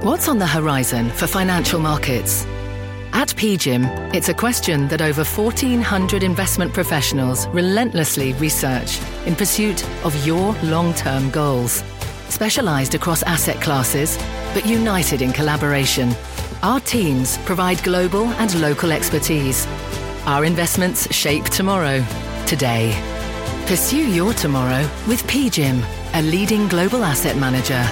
What's on the horizon for financial markets? At PGIM, it's a question that over 1,400 investment professionals relentlessly research in pursuit of your long-term goals. Specialized across asset classes, but united in collaboration, our teams provide global and local expertise. Our investments shape tomorrow, today. Pursue your tomorrow with PGIM, a leading global asset manager.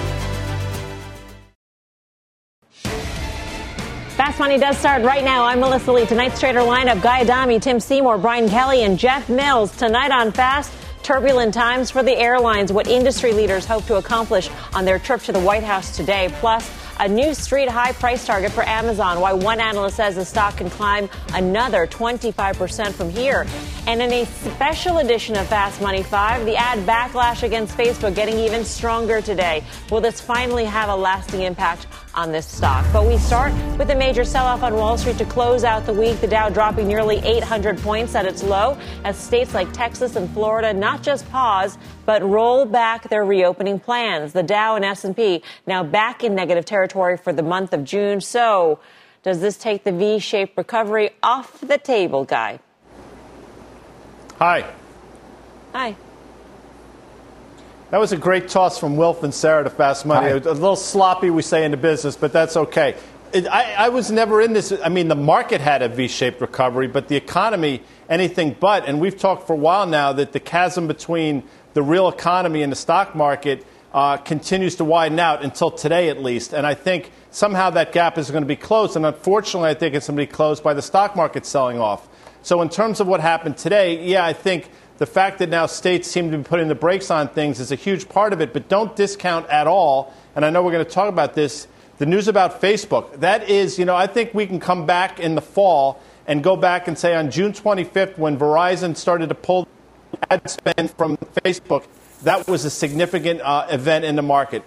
Fast Money does start right now. I'm Melissa Lee. Tonight's trader lineup: Guy Adami, Tim Seymour, Brian Kelly, and Jeff Mills. Tonight on Fast, turbulent times for the airlines. What industry leaders hope to accomplish on their trip to the White House today. Plus, a new street high price target for Amazon. Why one analyst says the stock can climb another 25% from here. And in a special edition of Fast Money 5, the ad backlash against Facebook getting even stronger today. Will this finally have a lasting impact on this stock? But we start with a major sell-off on Wall Street to close out the week. The Dow dropping nearly 800 points at its low as states like Texas and Florida not just pause, but roll back their reopening plans. The Dow and S&P now back in negative territory for the month of June. So does this take the V-shaped recovery off the table, Guy? Hi. Hi. That was a great toss from Wilf and Sarah to Fast Money. A little sloppy, we say in the business, but that's okay. I was never in this. I mean, the market had a V-shaped recovery, but the economy, anything but. And we've talked for a while now that the chasm between the real economy and the stock market continues to widen out until today, at least. And I think somehow that gap is going to be closed. And unfortunately, I think it's going to be closed by the stock market selling off. So in terms of what happened today, yeah, I think the fact that now states seem to be putting the brakes on things is a huge part of it. But don't discount at all, and I know we're going to talk about this, the news about Facebook. That is, I think we can come back in the fall and go back and say on June 25th, when Verizon started to pull ad spend from Facebook, that was a significant event in the market.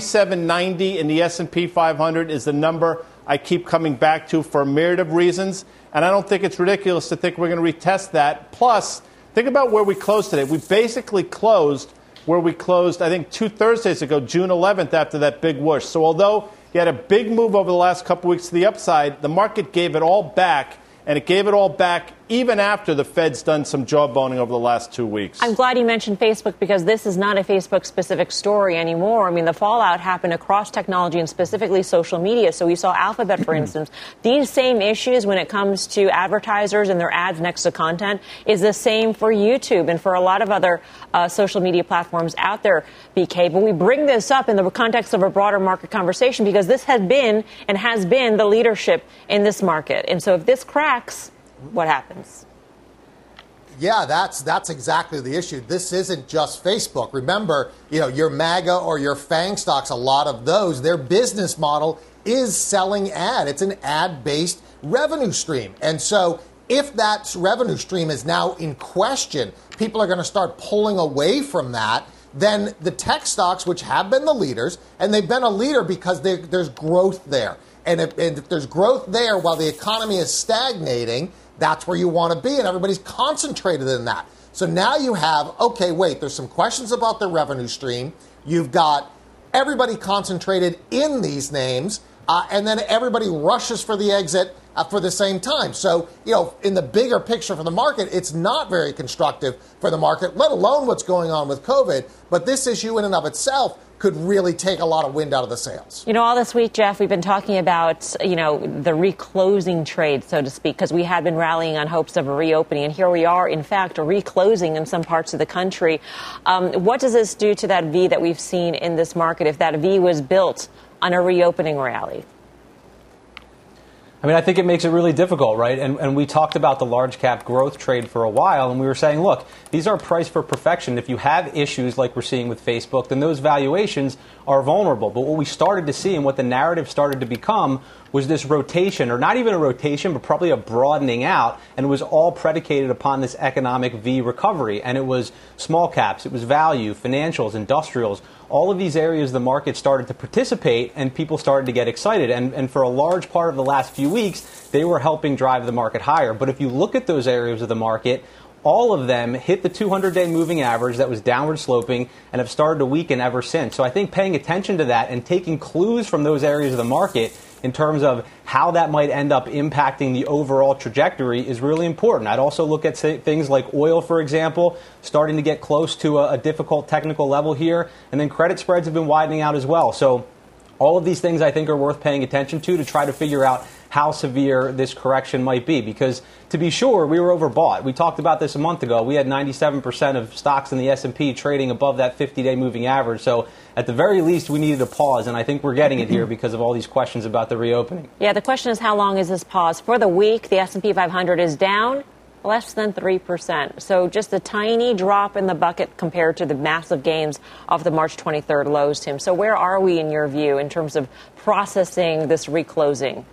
2790 in the S&P 500 is the number I keep coming back to for a myriad of reasons. And I don't think it's ridiculous to think we're going to retest that. Plus, think about where we closed today. We basically closed where we closed, I think, 2 Thursdays ago, June 11th, after that big whoosh. So although you had a big move over the last couple weeks to the upside, the market gave it all back. And it gave it all back even after the Fed's done some jawboning over the last 2 weeks. I'm glad you mentioned Facebook because this is not a Facebook-specific story anymore. I mean, the fallout happened across technology and specifically social media. So we saw Alphabet, for instance. These same issues when it comes to advertisers and their ads next to content is the same for YouTube and for a lot of other social media platforms out there, BK. But we bring this up in the context of a broader market conversation because this has been and has been the leadership in this market. And so if this cracks, what happens? Yeah, that's exactly the issue. This isn't just Facebook. Remember, your MAGA or your FANG stocks, a lot of those, their business model is selling ad. It's an ad-based revenue stream. And so if that revenue stream is now in question, people are going to start pulling away from that. Then the tech stocks, which have been the leaders, and they've been a leader because there's growth there. And if there's growth there while the economy is stagnating, that's where you want to be, and everybody's concentrated in that. So now you have, okay, wait, there's some questions about the revenue stream. You've got everybody concentrated in these names, and then everybody rushes for the exit for the same time. So, in the bigger picture for the market, it's not very constructive for the market, let alone what's going on with COVID. But this issue in and of itself could really take a lot of wind out of the sails. All this week, Jeff, we've been talking about, the reclosing trade, so to speak, because we had been rallying on hopes of a reopening. And here we are, in fact, reclosing in some parts of the country. What does this do to that V that we've seen in this market if that V was built on a reopening rally? I mean, I think it makes it really difficult, right? And we talked about the large cap growth trade for a while, and we were saying, look, these are priced for perfection. If you have issues like we're seeing with Facebook, then those valuations are vulnerable. But what we started to see and what the narrative started to become was this rotation, or not even a rotation, but probably a broadening out, and it was all predicated upon this economic V recovery. And it was small caps, it was value, financials, industrials. All of these areas the market started to participate, and people started to get excited. And for a large part of the last few weeks, they were helping drive the market higher. But if you look at those areas of the market, all of them hit the 200-day moving average that was downward sloping and have started to weaken ever since. So I think paying attention to that and taking clues from those areas of the market in terms of how that might end up impacting the overall trajectory is really important. I'd also look at things like oil, for example, starting to get close to a difficult technical level here, and then credit spreads have been widening out as well. So all of these things I think are worth paying attention to try to figure out how severe this correction might be. Because to be sure, we were overbought. We talked about this a month ago. We had 97% of stocks in the S&P trading above that 50-day moving average. So at the very least, we needed a pause, and I think we're getting it here because of all these questions about the reopening. Yeah, the question is how long is this pause? For the week, the S&P 500 is down less than 3%. So just a tiny drop in the bucket compared to the massive gains of the March 23rd lows, Tim. So where are we, in your view, in terms of processing this reclosing?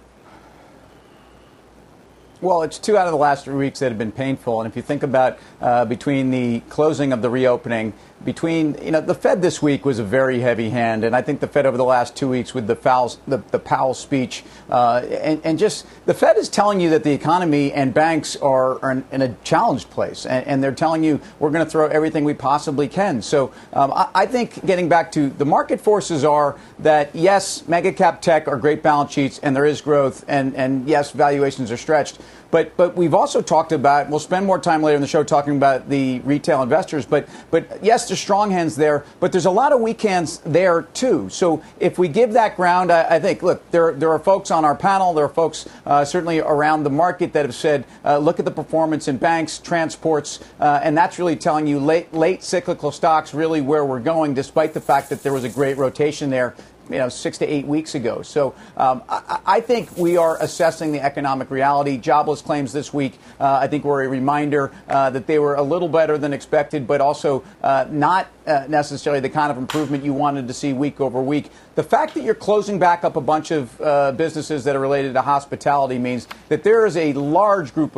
Well, it's 2 out of the last 3 weeks that have been painful. And if you think about between the closing of the reopening, the Fed this week was a very heavy hand. And I think the Fed over the last 2 weeks with the Powell speech and just the Fed is telling you that the economy and banks are in a challenged place. And they're telling you we're going to throw everything we possibly can. So I think getting back to the market forces are that, yes, mega cap tech are great balance sheets and there is growth. And yes, valuations are stretched. But we've also talked about, we'll spend more time later in the show talking about the retail investors, but yes, there's strong hands there, but there's a lot of weak hands there too. So if we give that ground, I think, look, there are folks on our panel, there are folks certainly around the market that have said, look at the performance in banks, transports, and that's really telling you late cyclical stocks really where we're going, despite the fact that there was a great rotation there 6 to 8 weeks ago. So I think we are assessing the economic reality. Jobless claims this week, I think, were a reminder that they were a little better than expected, but also not necessarily the kind of improvement you wanted to see week over week. The fact that you're closing back up a bunch of businesses that are related to hospitality means that there is a large group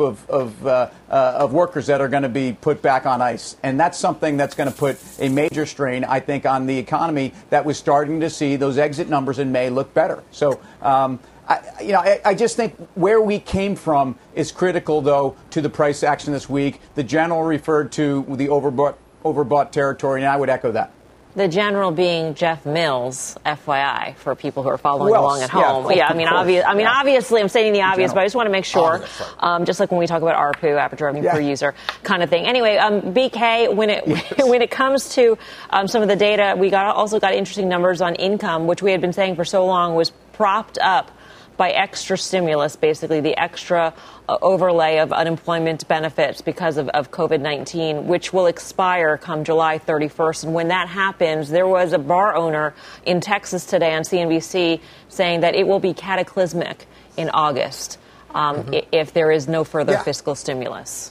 of workers that are going to be put back on ice. And that's something that's going to put a major strain, I think, on the economy that was starting to see those exit numbers in May look better. So, I just think where we came from is critical, though, to the price action this week. The general referred to the overbought territory, and I would echo that. The general being Jeff Mills, FYI, for people who are following along at home. Obviously, I'm stating the obvious, but I just want to make sure, just like when we talk about ARPU, average revenue per user, kind of thing. Anyway, BK, when it comes to some of the data, we also got interesting numbers on income, which we had been saying for so long was propped up by extra stimulus, basically the extra overlay of unemployment benefits because of COVID-19, which will expire come July 31st. And when that happens, there was a bar owner in Texas today on CNBC saying that it will be cataclysmic in August if there is no further fiscal stimulus.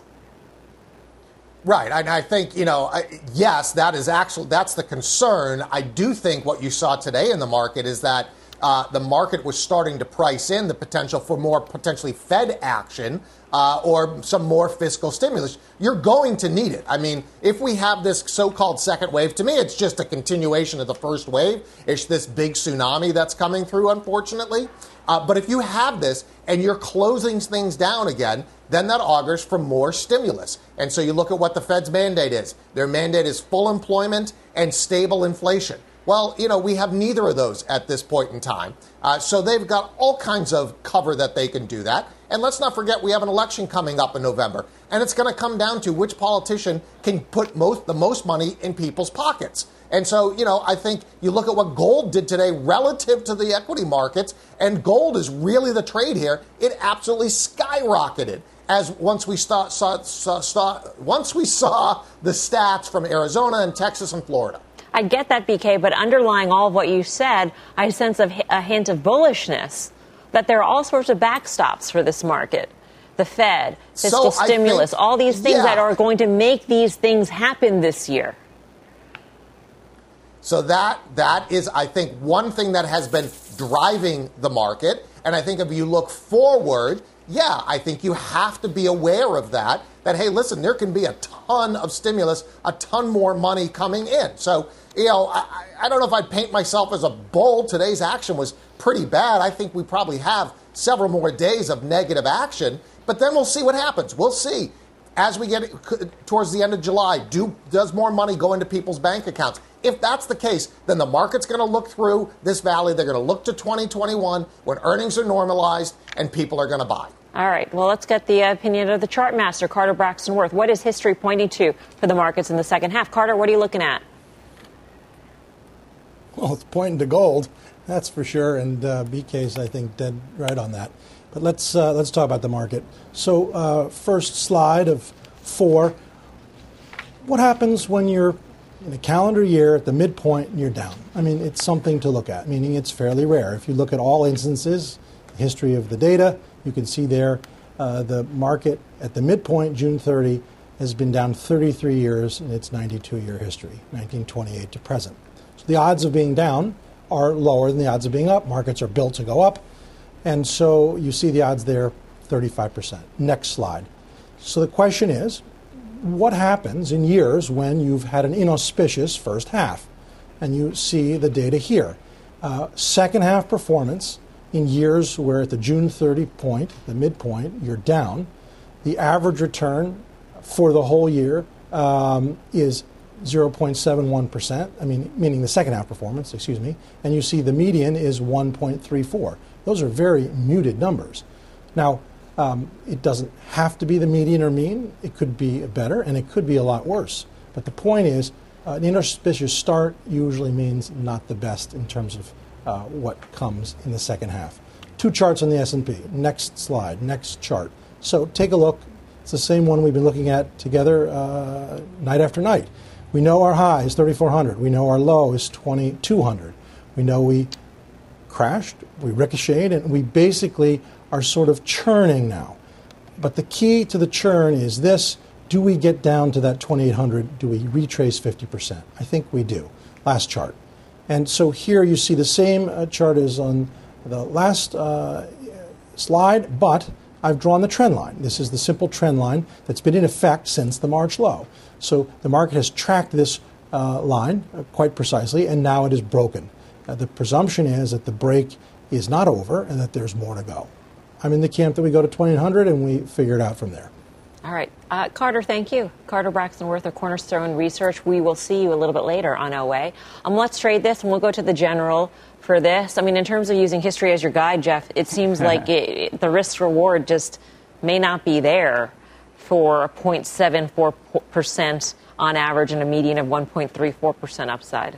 Right. And I think, yes, that's the concern. I do think what you saw today in the market is that the market was starting to price in the potential for more potentially Fed action or some more fiscal stimulus. You're going to need it. I mean, if we have this so-called second wave, to me, it's just a continuation of the first wave. It's this big tsunami that's coming through, unfortunately. But if you have this and you're closing things down again, then that augurs for more stimulus. And so you look at what the Fed's mandate is. Their mandate is full employment and stable inflation. Well, we have neither of those at this point in time. So they've got all kinds of cover that they can do that. And let's not forget we have an election coming up in November. And it's going to come down to which politician can put the most money in people's pockets. And so, I think you look at what gold did today relative to the equity markets, and gold is really the trade here. It absolutely skyrocketed as once we saw the stats from Arizona and Texas and Florida. I get that, BK, but underlying all of what you said, I sense a hint of bullishness, that there are all sorts of backstops for this market. The Fed, fiscal stimulus, all these things that are going to make these things happen this year. So that is, I think, one thing that has been driving the market. And I think if you look forward, I think you have to be aware of that, hey, listen, there can be a ton of stimulus, a ton more money coming in. So, I don't know if I'd paint myself as a bull. Today's action was pretty bad. I think we probably have several more days of negative action, but then we'll see what happens. We'll see. as we get towards the end of July? Does more money go into people's bank accounts? If that's the case, then the market's going to look through this valley. They're going to look to 2021 when earnings are normalized and people are going to buy. All right. Well, let's get the opinion of the chart master, Carter Braxton Worth. What is history pointing to for the markets in the second half? Carter, what are you looking at? Well, it's pointing to gold, that's for sure. And BK's, I think, dead right on that. But let's talk about the market. So first slide of 4. What happens when you're in a calendar year at the midpoint and you're down? I mean, it's something to look at, meaning it's fairly rare. If you look at all instances, the history of the data, you can see there the market at the midpoint, June 30, has been down 33 years in its 92-year history, 1928 to present. So the odds of being down are lower than the odds of being up. Markets are built to go up. And so you see the odds there, 35%. Next slide. So the question is, what happens in years when you've had an inauspicious first half? And you see the data here. Second half performance in years where at the June 30 point, the midpoint, you're down, the average return for the whole year is 0.71%, meaning the second half performance, and you see the median is 1.34. Those are very muted numbers. Now, it doesn't have to be the median or mean. It could be better, and it could be a lot worse. But the point is, an inauspicious start usually means not the best in terms of what comes in the second half. 2 charts on the S&P. Next slide, next chart. So take a look. It's the same one we've been looking at together night after night. We know our high is 3,400. We know our low is 2,200. We know we crashed, we ricocheted, and we basically are sort of churning now. But the key to the churn is this: do we get down to that 2,800? Do we retrace 50%? I think we do. Last chart. And so here you see the same chart as on the last slide, but I've drawn the trend line. This is the simple trend line that's been in effect since the March low. So the market has tracked this line quite precisely, and now it is broken. The presumption is that the break is not over and that there's more to go. I'm in the camp that we go to 2,800 and we figure it out from there. All right. Carter, thank you. Carter Braxton Worth of Cornerstone Research. We will see you a little bit later on OA. Let's trade this, and we'll go to the general for this. In terms of using history as your guide, Jeff, it seems like the risk-reward just may not be there for a 0.74% on average and a median of 1.34% upside.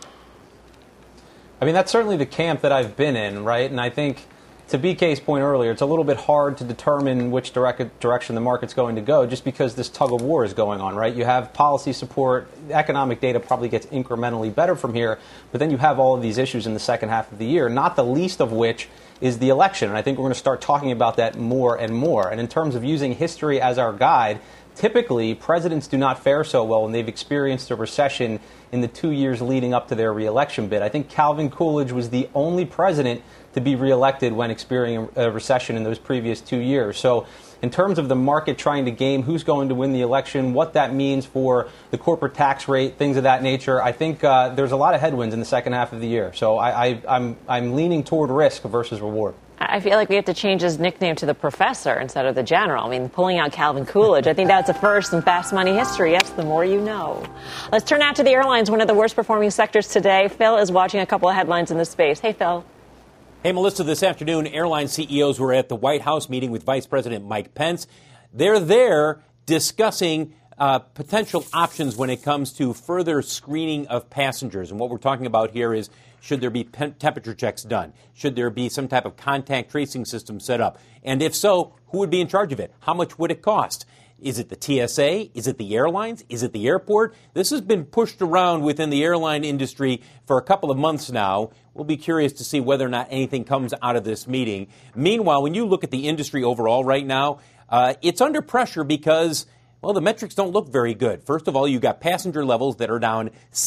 That's certainly the camp that I've been in, right? And I think, to BK's point earlier, it's a little bit hard to determine which direction the market's going to go just because this tug of war is going on, right? You have policy support. Economic data probably gets incrementally better from here, but then you have all of these issues in the second half of the year, not the least of which is the election. And I think we're going to start talking about that more and more. And in terms of using history as our guide, typically presidents do not fare so well when they've experienced a recession in the 2 years leading up to their reelection bid. I think Calvin Coolidge was the only president to be reelected when experiencing a recession in those previous 2 years. So in terms of the market trying to game who's going to win the election, what that means for the corporate tax rate, things of that nature, I think there's a lot of headwinds in the second half of the year. So I'm leaning toward risk versus reward. I feel like we have to change his nickname to the professor instead of the general. Pulling out Calvin Coolidge, I think that's a first in fast money history. Yes, the more you know. Let's turn out to the airlines, one of the worst performing sectors today. Phil is watching a couple of headlines in this space. Hey, Phil. Hey, Melissa, this afternoon, airline CEOs were at the White House meeting with Vice President Mike Pence. They're there discussing potential options when it comes to further screening of passengers. And what we're talking about here is, should there be temperature checks done? Should there be some type of contact tracing system set up? And if so, who would be in charge of it? How much would it cost? Is it the TSA? Is it the airlines? Is it the airport? This has been pushed around within the airline industry for a couple of months now. We'll be curious to see whether or not anything comes out of this meeting. Meanwhile, when you look at the industry overall right now, it's under pressure because, well, the metrics don't look very good. First of all, you've got passenger levels that are down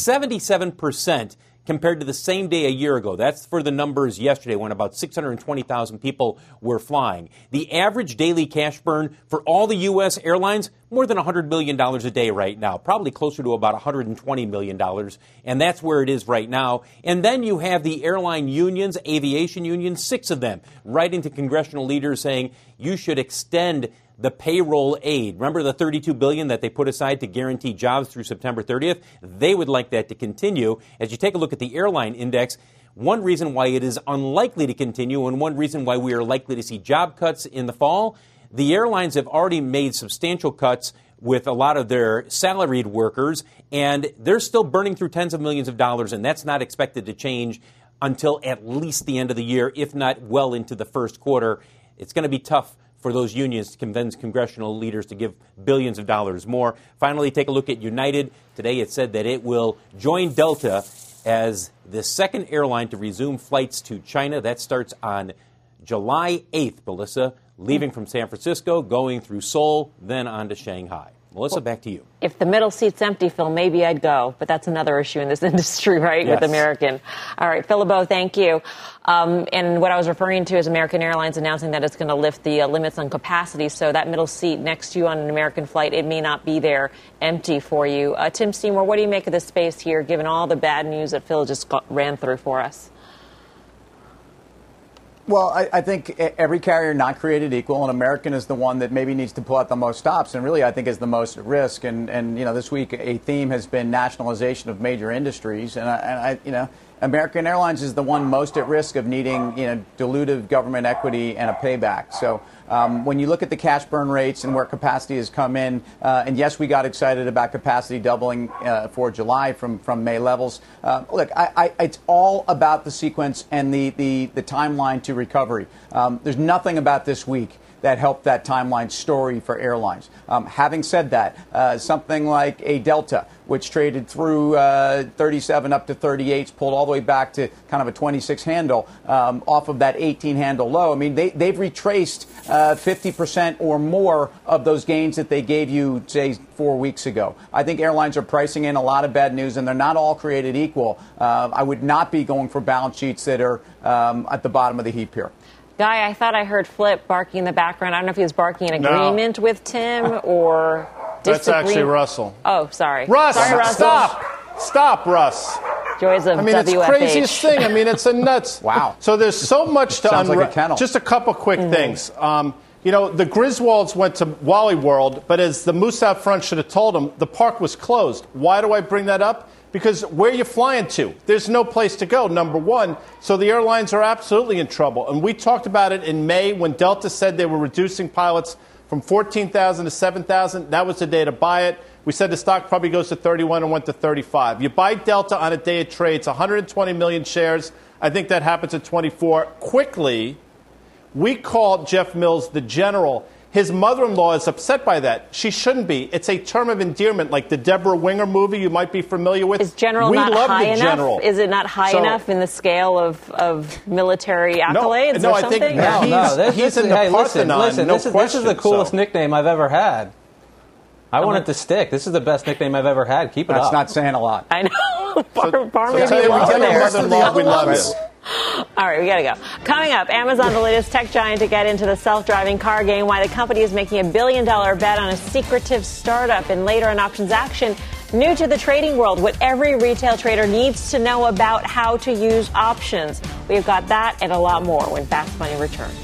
77% compared to the same day a year ago. That's for the numbers yesterday when about 620,000 people were flying. The average daily cash burn for all the U.S. airlines, more than $100 million a day right now, probably closer to about $120 million. And that's where it is right now. And then you have the airline unions, aviation unions, 6 of them, writing to congressional leaders saying you should extend the payroll aid. Remember the $32 billion that they put aside to guarantee jobs through September 30th? They would like that to continue. As you take a look at the airline index, one reason why it is unlikely to continue and one reason why we are likely to see job cuts in the fall, the airlines have already made substantial cuts with a lot of their salaried workers, and they're still burning through tens of millions of dollars, and that's not expected to change until at least the end of the year, if not well into the first quarter. It's going to be tough for those unions to convince congressional leaders to give billions of dollars more. Finally, take a look at United. Today it said that it will join Delta as the second airline to resume flights to China. That starts on July 8th, Melissa, leaving from San Francisco, going through Seoul, then on to Shanghai. Melissa, back to you. If the middle seat's empty, Phil, maybe I'd go. But that's another issue in this industry, right, yes. with American. All right, Phil LeBeau, thank you. And what I was referring to is American Airlines announcing that it's going to lift the limits on capacity. So that middle seat next to you on an American flight, it may not be there empty for you. Tim Seymour, what do you make of this space here, given all the bad news that Phil just ran through for us? Well, I think every carrier not created equal, and American is the one that maybe needs to pull out the most stops, and really I think is the most at risk. And you know, this week a theme has been nationalization of major industries, and I you know, American Airlines is the one most at risk of needing, dilutive government equity and a payback. So when you look at the cash burn rates and where capacity has come in, and yes, we got excited about capacity doubling for July from May levels. Look, it's all about the sequence and the timeline to recovery. There's nothing about this week that helped that timeline story for airlines. Having said that, something like a Delta, which traded through 37 up to 38s, pulled all the way back to kind of a 26 handle off of that 18 handle low. I mean, they've retraced 50% or more of those gains that they gave you, say, 4 weeks ago. I think airlines are pricing in a lot of bad news, and they're not all created equal. I would not be going for balance sheets that are at the bottom of the heap here. Guy, I thought I heard Flip barking in the background. I don't know if he was barking in agreement with Tim or That's actually Russell. Oh, sorry. Russ, sorry, Russell. Stop, Russ. Joys of WFH. It's the craziest thing. I mean, it's a nuts. Wow. So there's so much to Sounds like a kennel. Just a couple quick things. The Griswolds went to Wally World, but as the moose out front should have told them, the park was closed. Why do I bring that up? Because where are you flying to? There's no place to go, number one. So the airlines are absolutely in trouble. And we talked about it in May when Delta said they were reducing pilots from 14,000 to 7,000. That was the day to buy it. We said the stock probably goes to 31 and went to 35. You buy Delta on a day it trades 120 million shares. I think that happens at 24. Quickly, we called Jeff Mills the general. His mother-in-law is upset by that. She shouldn't be. It's a term of endearment, like the Deborah Winger movie you might be familiar with. Is general we not love high the enough? General. Is it not high enough in the scale of military accolades no, or I something? think he's in the Parthenon. Listen, this is the coolest nickname I've ever had. I want it to stick. This is the best nickname I've ever had. Keep it up. That's not saying a lot. I know. Bar we love you. All right, we got to go. Coming up, Amazon, the latest tech giant to get into the self-driving car game, why the company is making $1 billion bet on a secretive startup, and later in Options Action, new to the trading world, what every retail trader needs to know about how to use options. We've got that and a lot more when Fast Money returns.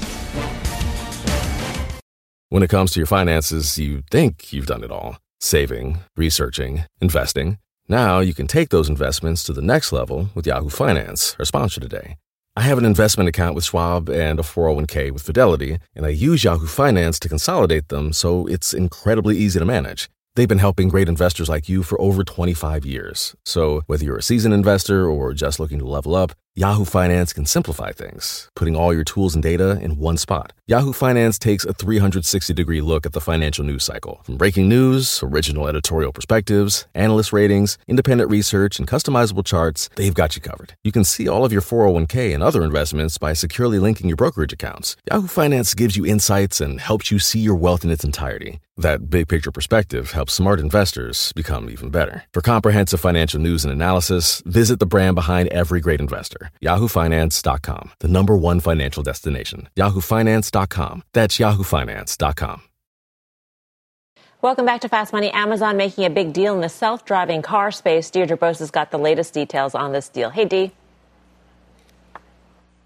When it comes to your finances, you think you've done it all. Saving, researching, investing. Now you can take those investments to the next level with Yahoo Finance, our sponsor today. I have an investment account with Schwab and a 401k with Fidelity, and I use Yahoo Finance to consolidate them so it's incredibly easy to manage. They've been helping great investors like you for over 25 years. So whether you're a seasoned investor or just looking to level up, Yahoo Finance can simplify things, putting all your tools and data in one spot. Yahoo Finance takes a 360-degree look at the financial news cycle. From breaking news, original editorial perspectives, analyst ratings, independent research, and customizable charts, they've got you covered. You can see all of your 401k and other investments by securely linking your brokerage accounts. Yahoo Finance gives you insights and helps you see your wealth in its entirety. That big-picture perspective helps smart investors become even better. For comprehensive financial news and analysis, visit the brand behind every great investor. YahooFinance.com, the #1 financial destination. YahooFinance.com. That's YahooFinance.com. Welcome back to Fast Money. Amazon making a big deal in the self-driving car space. Deirdre Bose has got the latest details on this deal. Hey, Dee.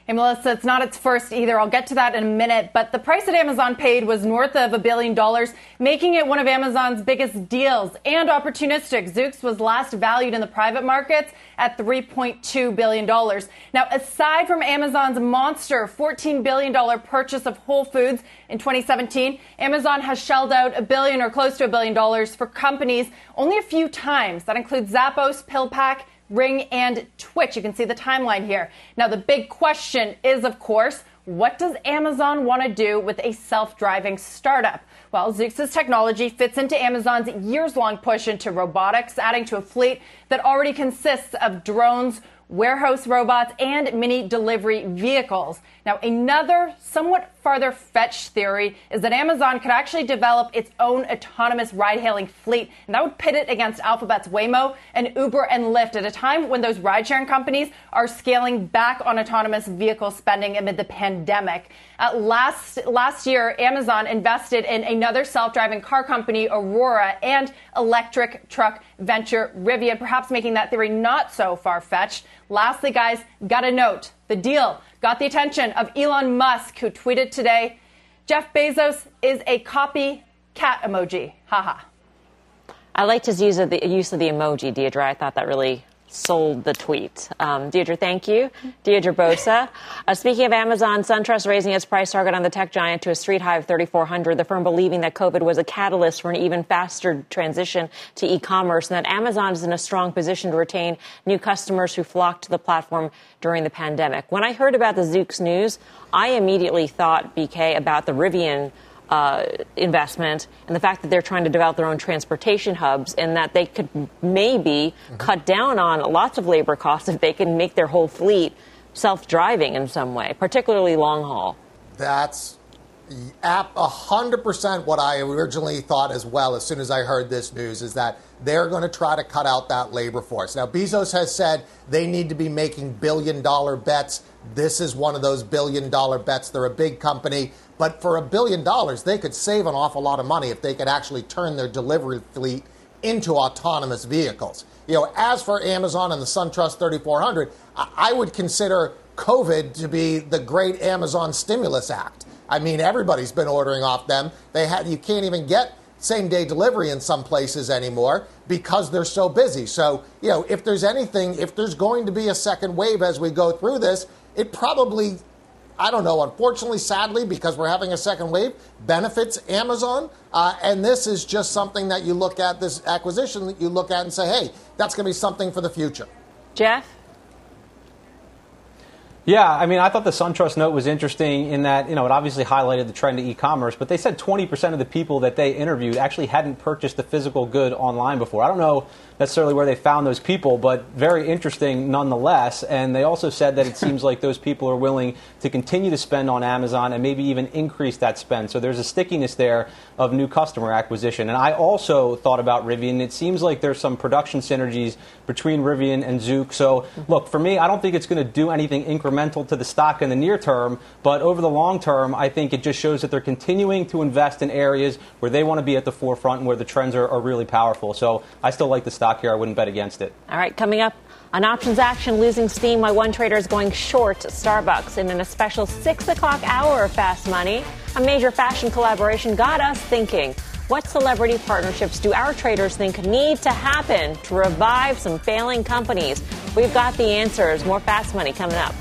Hey, Melissa, it's not its first either. I'll get to that in a minute. But the price that Amazon paid was north of $1 billion, making it one of Amazon's biggest deals and opportunistic. Zoox was last valued in the private markets at $3.2 billion. Now, aside from Amazon's monster $14 billion purchase of Whole Foods in 2017, Amazon has shelled out $1 billion or close to $1 billion for companies only a few times. That includes Zappos, PillPack, Ring, and Twitch. You can see the timeline here. Now, the big question is, of course, what does Amazon want to do with a self-driving startup? Well, Zoox's technology fits into Amazon's years-long push into robotics, adding to a fleet that already consists of drones, warehouse robots, and mini delivery vehicles. Now, another somewhat farther fetched theory is that Amazon could actually develop its own autonomous ride-hailing fleet, and that would pit it against Alphabet's Waymo and Uber and Lyft at a time when those ride-sharing companies are scaling back on autonomous vehicle spending amid the pandemic. Last year, Amazon invested in another self-driving car company, Aurora, and electric truck venture Rivian, perhaps making that theory not so far-fetched. Lastly, guys, got a note. The deal got the attention of Elon Musk, who tweeted today, Jeff Bezos is a copycat emoji. Haha. I liked his use of the emoji, Deirdre. I thought that really sold the tweet. Deirdre, thank you. Deirdre Bosa. Speaking of Amazon, SunTrust raising its price target on the tech giant to a street high of $3,400, the firm believing that COVID was a catalyst for an even faster transition to e-commerce and that Amazon is in a strong position to retain new customers who flocked to the platform during the pandemic. When I heard about the Zoox news, I immediately thought, BK, about the Rivian investment and the fact that they're trying to develop their own transportation hubs and that they could maybe cut down on lots of labor costs if they can make their whole fleet self-driving in some way, particularly long haul. That's 100% what I originally thought as well as soon as I heard this news, is that they're going to try to cut out that labor force. Now, Bezos has said they need to be making billion-dollar bets. This is one of those billion-dollar bets. They're a big company. But for $1 billion, they could save an awful lot of money if they could actually turn their delivery fleet into autonomous vehicles. You know, as for Amazon and the SunTrust 3400, I would consider COVID to be the great Amazon stimulus act. I mean, everybody's been ordering off them. You can't even get same-day delivery in some places anymore because they're so busy. So, you know, if there's going to be a second wave as we go through this, it probably, I don't know, unfortunately, sadly, because we're having a second wave, benefits Amazon. And this is just something that you look at, this acquisition that you look at and say, hey, that's going to be something for the future. Jeff? Yeah, I mean, I thought the SunTrust note was interesting in that, you know, it obviously highlighted the trend to e-commerce, but they said 20% of the people that they interviewed actually hadn't purchased a physical good online before. I don't know necessarily where they found those people, but very interesting nonetheless. And they also said that it seems like those people are willing to continue to spend on Amazon and maybe even increase that spend. So there's a stickiness there of new customer acquisition. And I also thought about Rivian. It seems like there's some production synergies between Rivian and Zoox. So, look, for me, I don't think it's going to do anything incremental to the stock in the near term, but over the long term, I think it just shows that they're continuing to invest in areas where they want to be at the forefront and where the trends are really powerful. So I still like the stock here. I wouldn't bet against it. All right, coming up on options action, losing steam while one trader is going short Starbucks. And in a special 6 o'clock hour of Fast Money, a major fashion collaboration got us thinking. What celebrity partnerships do our traders think need to happen to revive some failing companies? We've got the answers. More Fast Money coming up.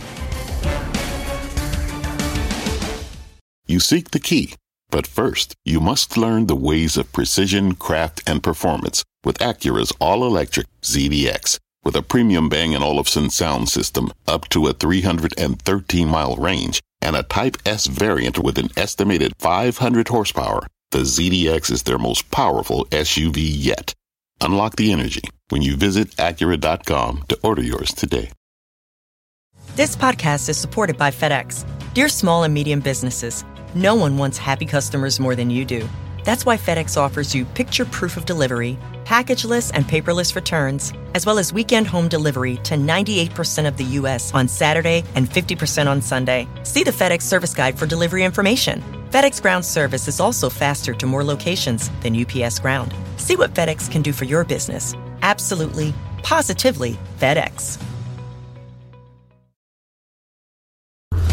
You seek the key, but first, you must learn the ways of precision, craft, and performance with Acura's all-electric ZDX. With a premium Bang & Olufsen sound system up to a 313-mile range and a Type S variant with an estimated 500 horsepower, the ZDX is their most powerful SUV yet. Unlock the energy when you visit Acura.com to order yours today. This podcast is supported by FedEx. Dear small and medium businesses, no one wants happy customers more than you do. That's why FedEx offers you picture proof of delivery, packageless and paperless returns, as well as weekend home delivery to 98% of the U.S. on Saturday and 50% on Sunday. See the FedEx service guide for delivery information. FedEx Ground service is also faster to more locations than UPS Ground. See what FedEx can do for your business. Absolutely, positively FedEx.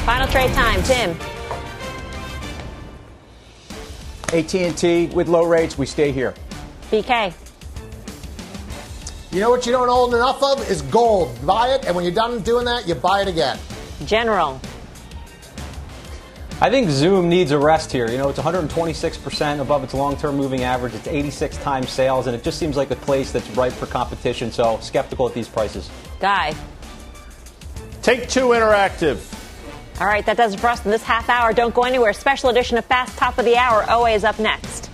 Final trade time, Tim. AT&T with low rates, we stay here. BK. You know what you don't own enough of is gold. Buy it, and when you're done doing that, you buy it again. General. I think Zoom needs a rest here. You know, it's 126% above its long-term moving average. It's 86 times sales, and it just seems like a place that's ripe for competition. So skeptical at these prices. Guy. Take-Two Interactive. All right, that does it for us in this half hour. Don't go anywhere. Special edition of Fast Top of the Hour. OA is up next.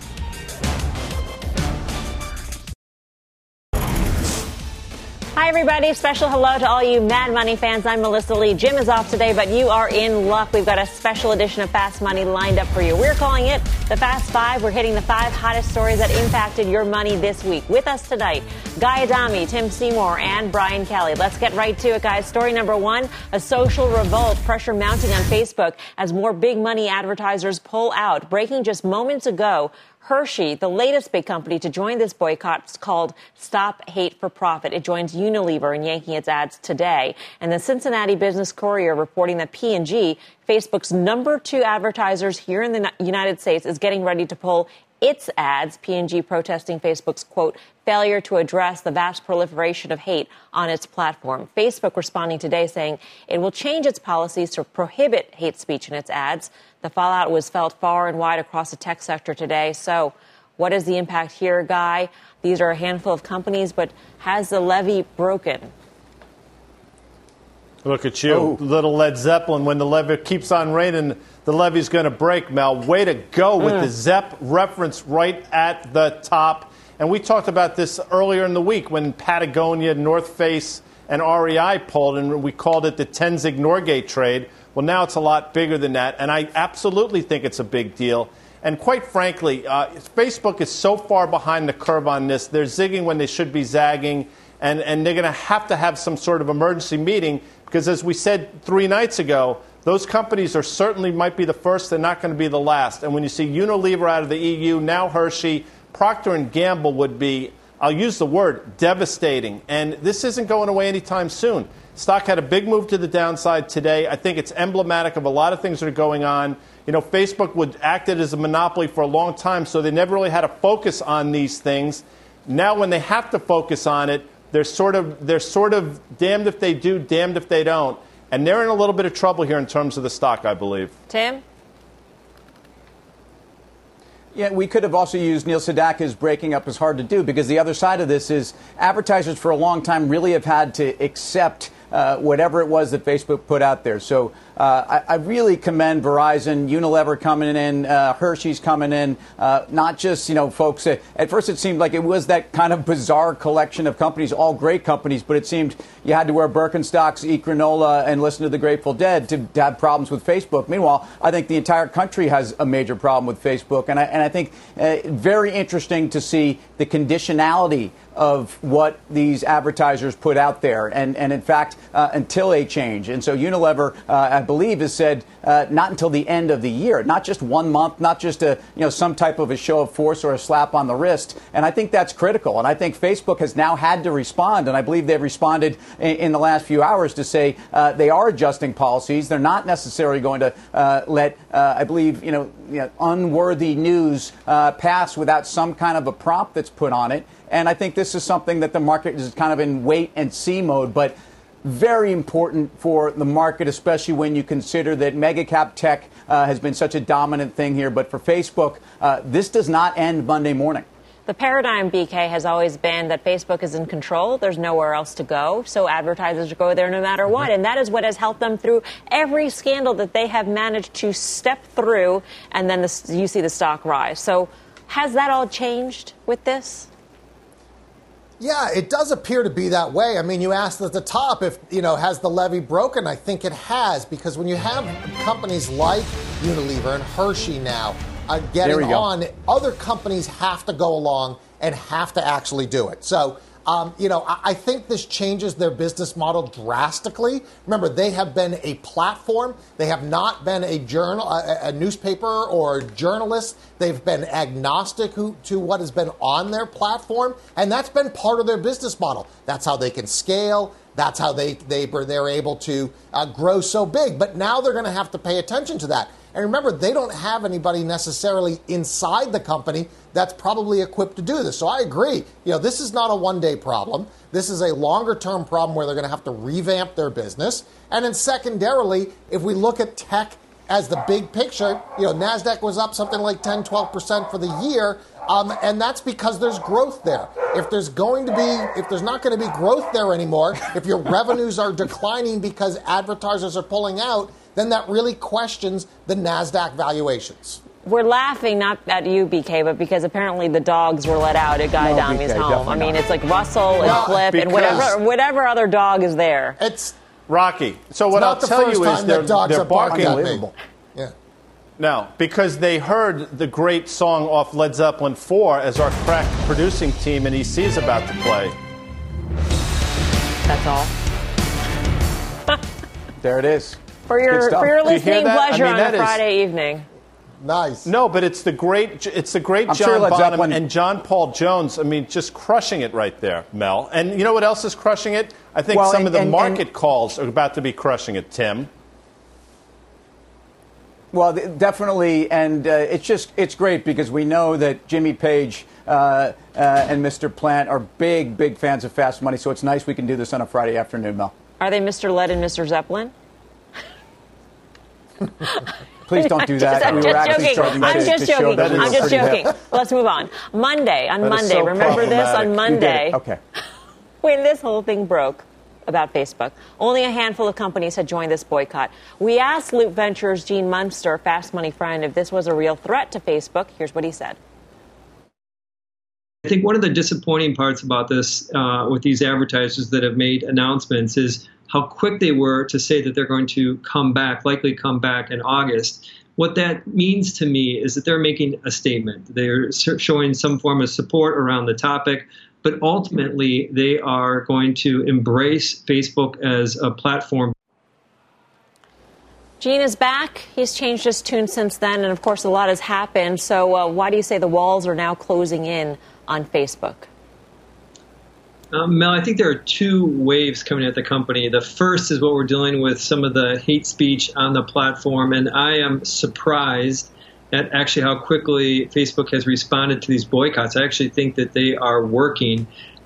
Hi, everybody. Special hello to all you Mad Money fans. I'm Melissa Lee. Jim is off today, but you are in luck. We've got a special edition of Fast Money lined up for you. We're calling it the Fast Five. We're hitting the 5 hottest stories that impacted your money this week. With us tonight, Guy Adami, Tim Seymour, and Brian Kelly. Let's get right to it, guys. Story number 1, a social revolt, pressure mounting on Facebook as more big money advertisers pull out. Breaking just moments ago, Hershey, the latest big company to join this boycott, is called Stop Hate for Profit. It joins Unilever in yanking its ads today. And the Cincinnati Business Courier reporting that P&G, Facebook's number 2 advertisers here in the United States, is getting ready to pull its ads, P&G protesting Facebook's, quote, failure to address the vast proliferation of hate on its platform. Facebook responding today saying it will change its policies to prohibit hate speech in its ads. The fallout was felt far and wide across the tech sector today. So what is the impact here, Guy? These are a handful of companies, but has the levee broken? Look at you, little Led Zeppelin. When the levee keeps on raining, the levee's going to break, Mel. Way to go with the Zepp reference right at the top. And we talked about this earlier in the week when Patagonia, North Face, and REI pulled, and we called it the Tenzing-Norgay trade. Well, now it's a lot bigger than that, and I absolutely think it's a big deal. And quite frankly, Facebook is so far behind the curve on this. They're zigging when they should be zagging, and they're going to have some sort of emergency meeting because, as we said 3 nights ago, those companies are certainly might be the first. They're not going to be the last. And when you see Unilever out of the EU, now Hershey, Procter & Gamble would be, I'll use the word, devastating. And this isn't going away anytime soon. Stock had a big move to the downside today. I think it's emblematic of a lot of things that are going on. You know, Facebook acted as a monopoly for a long time, so they never really had a focus on these things. Now when they have to focus on it, they're sort of damned if they do, damned if they don't. And they're in a little bit of trouble here in terms of the stock, I believe. Tim? Yeah, we could have also used Neil Sedaka's breaking up is hard to do because the other side of this is advertisers for a long time really have had to accept whatever it was that Facebook put out there. So I really commend Verizon, Unilever coming in, Hershey's coming in, not just, folks. At first it seemed like it was that kind of bizarre collection of companies, all great companies, but it seemed you had to wear Birkenstocks, eat granola, and listen to the Grateful Dead to have problems with Facebook. Meanwhile, I think the entire country has a major problem with Facebook, and I think very interesting to see the conditionality of what these advertisers put out there, and in fact, until a change. And so Unilever, I believe, has said not until the end of the year, not just 1 month, not just some type of a show of force or a slap on the wrist. And I think that's critical. And I think Facebook has now had to respond, and I believe they've responded in the last few hours to say they are adjusting policies. They're not necessarily going to let, I believe, unworthy news pass without some kind of a prompt that's put on it. And I think this is something that the market is kind of in wait and see mode, but very important for the market, especially when you consider that mega cap tech has been such a dominant thing here. But for Facebook, this does not end Monday morning. The paradigm, BK, has always been that Facebook is in control. There's nowhere else to go. So advertisers go there no matter what. And that is what has helped them through every scandal that they have managed to step through. And then you see the stock rise. So has that all changed with this? Yeah, it does appear to be that way. I mean, you asked at the top if, has the levee broken? I think it has, because when you have companies like Unilever and Hershey now getting on, other companies have to go along and have to actually do it. So, I think this changes their business model drastically. Remember, they have been a platform. They have not been a newspaper or journalist. They've been agnostic to what has been on their platform, and that's been part of their business model. That's how they can scale. That's how they're able to grow so big. But now they're going to have to pay attention to that. And remember, they don't have anybody necessarily inside the company that's probably equipped to do this. So I agree. This is not a one-day problem. This is a longer-term problem where they're going to have to revamp their business. And then secondarily, if we look at tech as the big picture, NASDAQ was up something like 10, 12% for the year. And that's because there's growth there. If there's not going to be growth there anymore, if your revenues are declining because advertisers are pulling out, then that really questions the NASDAQ valuations. We're laughing not at you, BK, but because apparently the dogs were let out at Guy Adami's home. I mean, it's like Russell and Flip and whatever other dog is there. It's Rocky. So what I'll tell you is they're barking. Unbelievable. Yeah. No, because they heard the great song off Led Zeppelin 4 as our crack producing team and EC is about to play. That's all. There it is. For your listening pleasure on a Friday evening. Nice. No, but it's the great John Bonham and John Paul Jones. I mean, just crushing it right there, Mel. And you know what else is crushing it? I think some of the market calls are about to be crushing it, Tim. Well, definitely, and it's great because we know that Jimmy Page and Mr. Plant are big fans of Fast Money, so it's nice we can do this on a Friday afternoon, Mel. Are they Mr. Lead and Mr. Zeppelin? Please don't do that. I'm just joking. Let's move on. Monday, remember this? On Monday, okay, when this whole thing broke about Facebook, only a handful of companies had joined this boycott. We asked Loop Ventures' Gene Munster, Fast Money friend, if this was a real threat to Facebook. Here's what he said. I think one of the disappointing parts about this with these advertisers that have made announcements is how quick they were to say that they're going to likely come back in August. What that means to me is that they're making a statement. They're showing some form of support around the topic, but ultimately they are going to embrace Facebook as a platform. Gene is back. He's changed his tune since then, and of course a lot has happened. So why do you say the walls are now closing in on Facebook? Mel, I think there are two waves coming at the company. The first is what we're dealing with, some of the hate speech on the platform, and I am surprised at actually how quickly Facebook has responded to these boycotts. I actually think that they are working.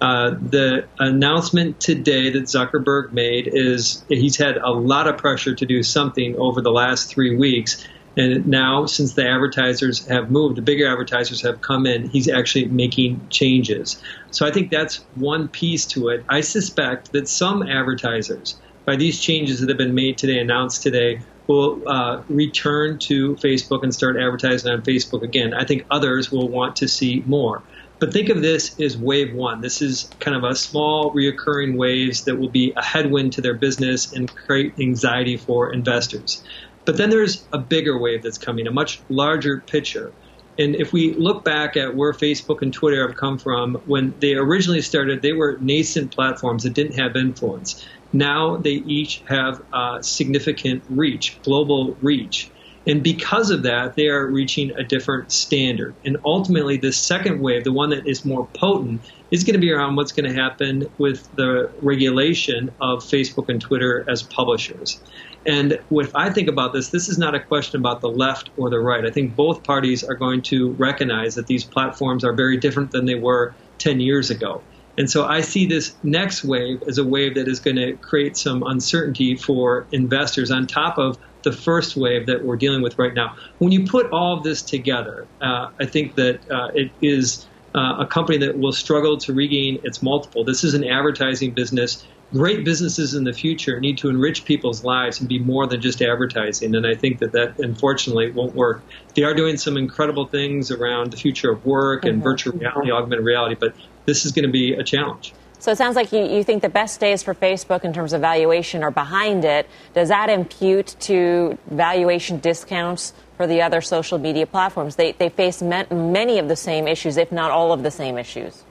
The announcement today that Zuckerberg made is he's had a lot of pressure to do something over the last 3 weeks. And now, since the advertisers have moved, the bigger advertisers have come in, he's actually making changes. So I think that's one piece to it. I suspect that some advertisers, by these changes that have been made today, announced today, will return to Facebook and start advertising on Facebook again. I think others will want to see more. But think of this as wave one. This is kind of a small reoccurring waves that will be a headwind to their business and create anxiety for investors. But then there's a bigger wave that's coming, a much larger picture. And if we look back at where Facebook and Twitter have come from, when they originally started, they were nascent platforms that didn't have influence. Now they each have significant reach, global reach. And because of that, they are reaching a different standard. And ultimately, the second wave, the one that is more potent, is going to be around what's going to happen with the regulation of Facebook and Twitter as publishers. And if I think about this is not a question about the left or the right. I think both parties are going to recognize that these platforms are very different than they were 10 years ago. And so I see this next wave as a wave that is going to create some uncertainty for investors on top of the first wave that we're dealing with right now. When you put all of this together, I think that it is a company that will struggle to regain its multiple. This is an advertising business. Great businesses in the future need to enrich people's lives and be more than just advertising. And I think that unfortunately won't work. They are doing some incredible things around the future of work and virtual reality, augmented reality, but this is going to be a challenge. So it sounds like you think the best days for Facebook in terms of valuation are behind it. Does that impute to valuation discounts for the other social media platforms? They face many of the same issues, if not all of the same issues.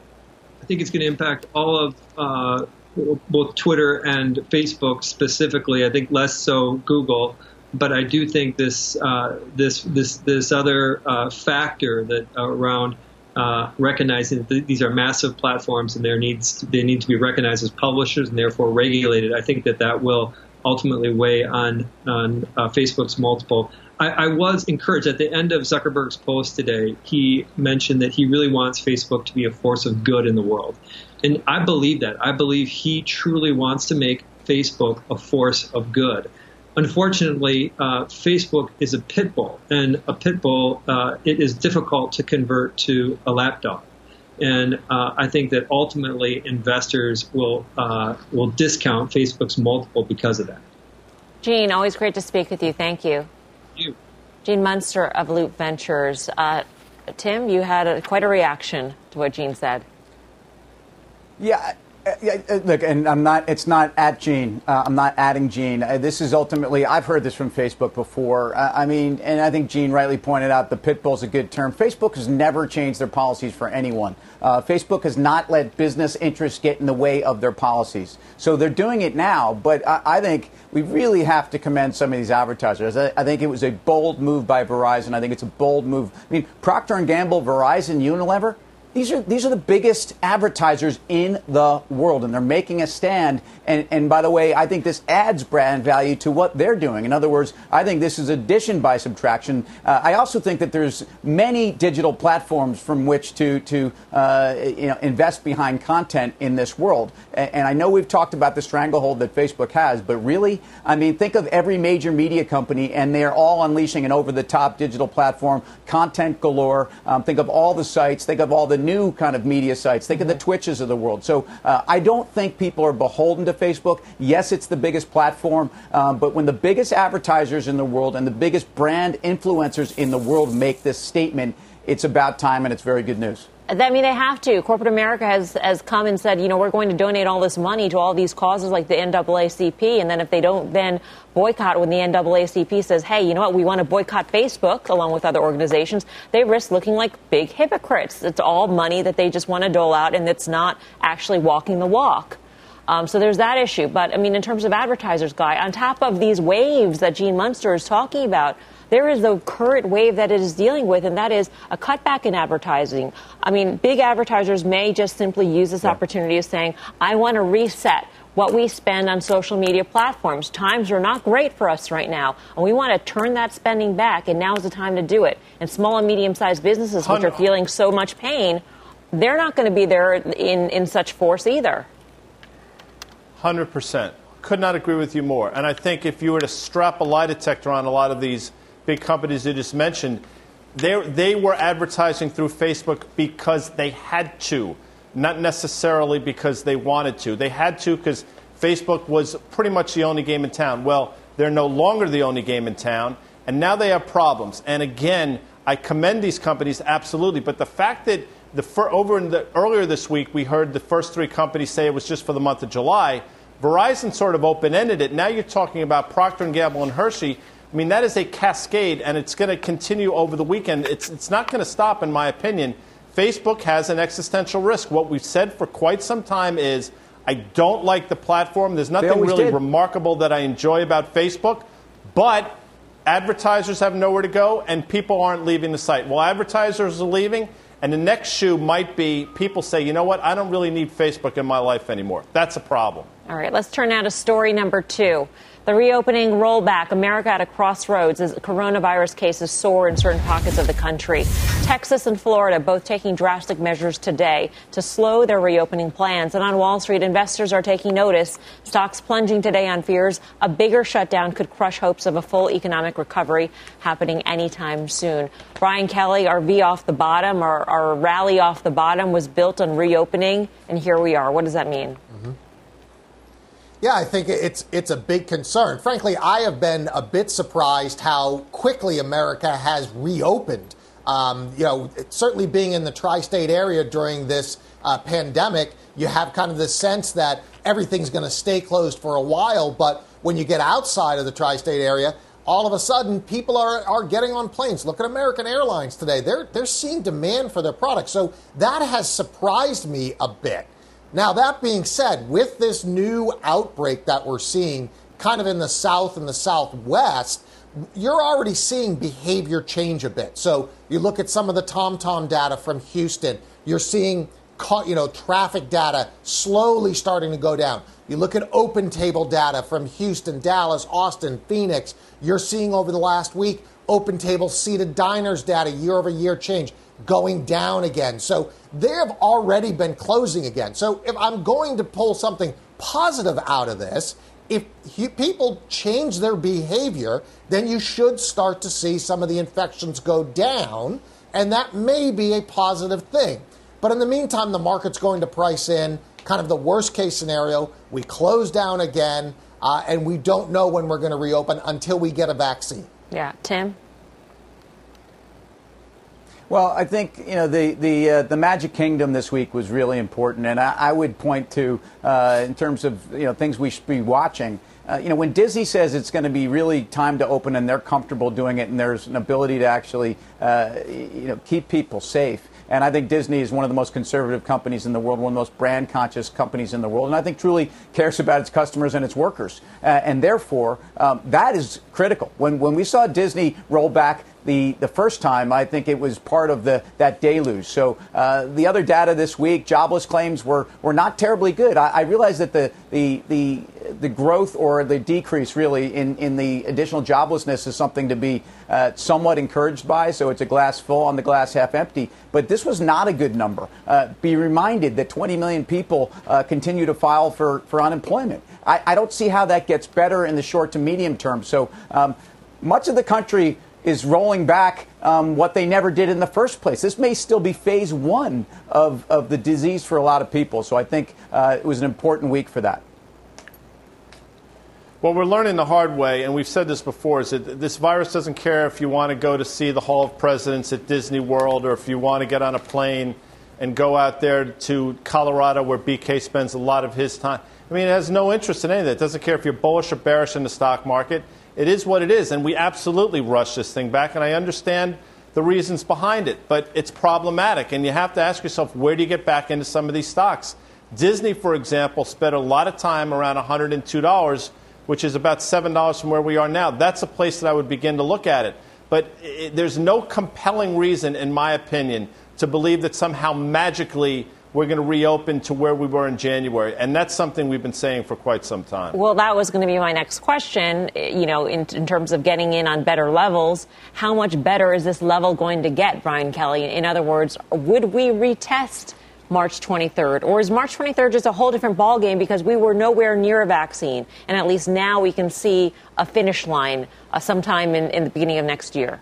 I think it's going to impact all of both Twitter and Facebook specifically. I think less so Google, but I do think this other factor that around recognizing that these are massive platforms and they need to be recognized as publishers and therefore regulated. I think that will ultimately weigh on Facebook's multiple. I was encouraged at the end of Zuckerberg's post today. He mentioned that he really wants Facebook to be a force of good in the world. And I believe that. I believe he truly wants to make Facebook a force of good. Unfortunately, Facebook is a pit bull, and a pit bull, it is difficult to convert to a lapdog. And I think that ultimately investors will discount Facebook's multiple because of that. Gene, always great to speak with you. Thank you. Thank you. Gene Munster of Loop Ventures. Tim, you had quite a reaction to what Gene said. Yeah. Look, and it's not at Gene. I'm not adding Gene. This is ultimately, I've heard this from Facebook before. And I think Gene rightly pointed out the pit bull is a good term. Facebook has never changed their policies for anyone. Facebook has not let business interests get in the way of their policies. So they're doing it now, but I think we really have to commend some of these advertisers. I think it was a bold move by Verizon. I think it's a bold move. I mean, Procter & Gamble, Verizon, Unilever, these are the biggest advertisers in the world, and they're making a stand. And by the way, I think this adds brand value to what they're doing. In other words, I think this is addition by subtraction. I also think that there's many digital platforms from which to invest behind content in this world. And I know we've talked about the stranglehold that Facebook has, but really, I mean, think of every major media company, and they're all unleashing an over-the-top digital platform, content galore. Think of all the sites. Think of all the new kind of media sites. Think of the Twitches of the world. So I don't think people are beholden to Facebook. Yes, it's the biggest platform, but when the biggest advertisers in the world and the biggest brand influencers in the world make this statement, it's about time, and it's very good news. I mean, they have to. Corporate America has come and said, we're going to donate all this money to all these causes like the NAACP. And then if they don't then boycott when the NAACP says, hey, you know what, we want to boycott Facebook along with other organizations, they risk looking like big hypocrites. It's all money that they just want to dole out, and it's not actually walking the walk. So there's that issue. But, I mean, in terms of advertisers, Guy, on top of these waves that Gene Munster is talking about, there is the current wave that it is dealing with, and that is a cutback in advertising. I mean, big advertisers may just simply use this opportunity of saying, I want to reset what we spend on social media platforms. Times are not great for us right now, and we want to turn that spending back, and now is the time to do it. And small and medium-sized businesses, which are feeling so much pain, they're not going to be there in such force either. 100%. Could not agree with you more. And I think if you were to strap a lie detector on a lot of these big companies you just mentioned, they were advertising through Facebook because they had to, not necessarily because they wanted to. They had to because Facebook was pretty much the only game in town. Well, they're no longer the only game in town, and now they have problems. And again, I commend these companies absolutely, but the fact that earlier this week we heard the first three companies say it was just for the month of July, Verizon sort of open-ended it. Now you're talking about Procter & Gamble and Hershey. I mean, that is a cascade, and it's going to continue over the weekend. It's not going to stop, in my opinion. Facebook has an existential risk. What we've said for quite some time is, I don't like the platform. There's nothing really remarkable that I enjoy about Facebook, but advertisers have nowhere to go, and people aren't leaving the site. Well, advertisers are leaving, and the next shoe might be people say, you know what, I don't really need Facebook in my life anymore. That's a problem. All right, let's turn now to story number 2. The reopening rollback, America at a crossroads as coronavirus cases soar in certain pockets of the country. Texas and Florida both taking drastic measures today to slow their reopening plans. And on Wall Street, investors are taking notice. Stocks plunging today on fears a bigger shutdown could crush hopes of a full economic recovery happening anytime soon. Brian Kelly, our V off the bottom, our rally off the bottom was built on reopening. And here we are. What does that mean? Yeah, I think it's a big concern. Frankly, I have been a bit surprised how quickly America has reopened. Certainly being in the tri-state area during this pandemic, you have kind of the sense that everything's going to stay closed for a while. But when you get outside of the tri-state area, all of a sudden people are getting on planes. Look at American Airlines today. They're seeing demand for their products. So that has surprised me a bit. Now, that being said, with this new outbreak that we're seeing kind of in the South and the Southwest, you're already seeing behavior change a bit. So you look at some of the TomTom data from Houston, you're seeing traffic data slowly starting to go down. You look at OpenTable data from Houston, Dallas, Austin, Phoenix. You're seeing over the last week OpenTable seated diners data year-over-year change going down again. So they have already been closing again. So if I'm going to pull something positive out of this, if people change their behavior, then you should start to see some of the infections go down, and that may be a positive thing. But in the meantime, the market's going to price in kind of the worst case scenario. We close down again, and we don't know when we're going to reopen until we get a vaccine. Yeah. Tim? Well, I think the Magic Kingdom this week was really important, and I would point to in terms of things we should be watching. When Disney says it's going to be really time to open and they're comfortable doing it, and there's an ability to actually keep people safe. And I think Disney is one of the most conservative companies in the world, one of the most brand-conscious companies in the world, and I think truly cares about its customers and its workers. And therefore, that is critical. When we saw Disney roll back the first time, I think it was part of that deluge. So the other data this week, jobless claims were not terribly good. I realize that the growth or the decrease really in the additional joblessness is something to be somewhat encouraged by. So it's a glass full on the glass half empty. But this was not a good number. Be reminded that 20 million people continue to file for unemployment. I don't see how that gets better in the short to medium term. So much of the country is rolling back what they never did in the first place. This may still be phase one of the disease for a lot of people. So I think it was an important week for that. What we're learning the hard way, and we've said this before, is that this virus doesn't care if you want to go to see the Hall of Presidents at Disney World or if you want to get on a plane and go out there to Colorado where BK spends a lot of his time. I mean, it has no interest in any of that. It doesn't care if you're bullish or bearish in the stock market. It is what it is, and we absolutely rushed this thing back, and I understand the reasons behind it, but it's problematic, and you have to ask yourself, where do you get back into some of these stocks? Disney, for example, spent a lot of time around $102, which is about $7 from where we are now. That's a place that I would begin to look at it. But there's no compelling reason, in my opinion, to believe that somehow magically we're going to reopen to where we were in January. And that's something we've been saying for quite some time. Well, that was going to be my next question. In terms of getting in on better levels, how much better is this level going to get, Brian Kelly? In other words, would we retest March 23rd? Or is March 23rd just a whole different ballgame because we were nowhere near a vaccine? And at least now we can see a finish line sometime in the beginning of next year.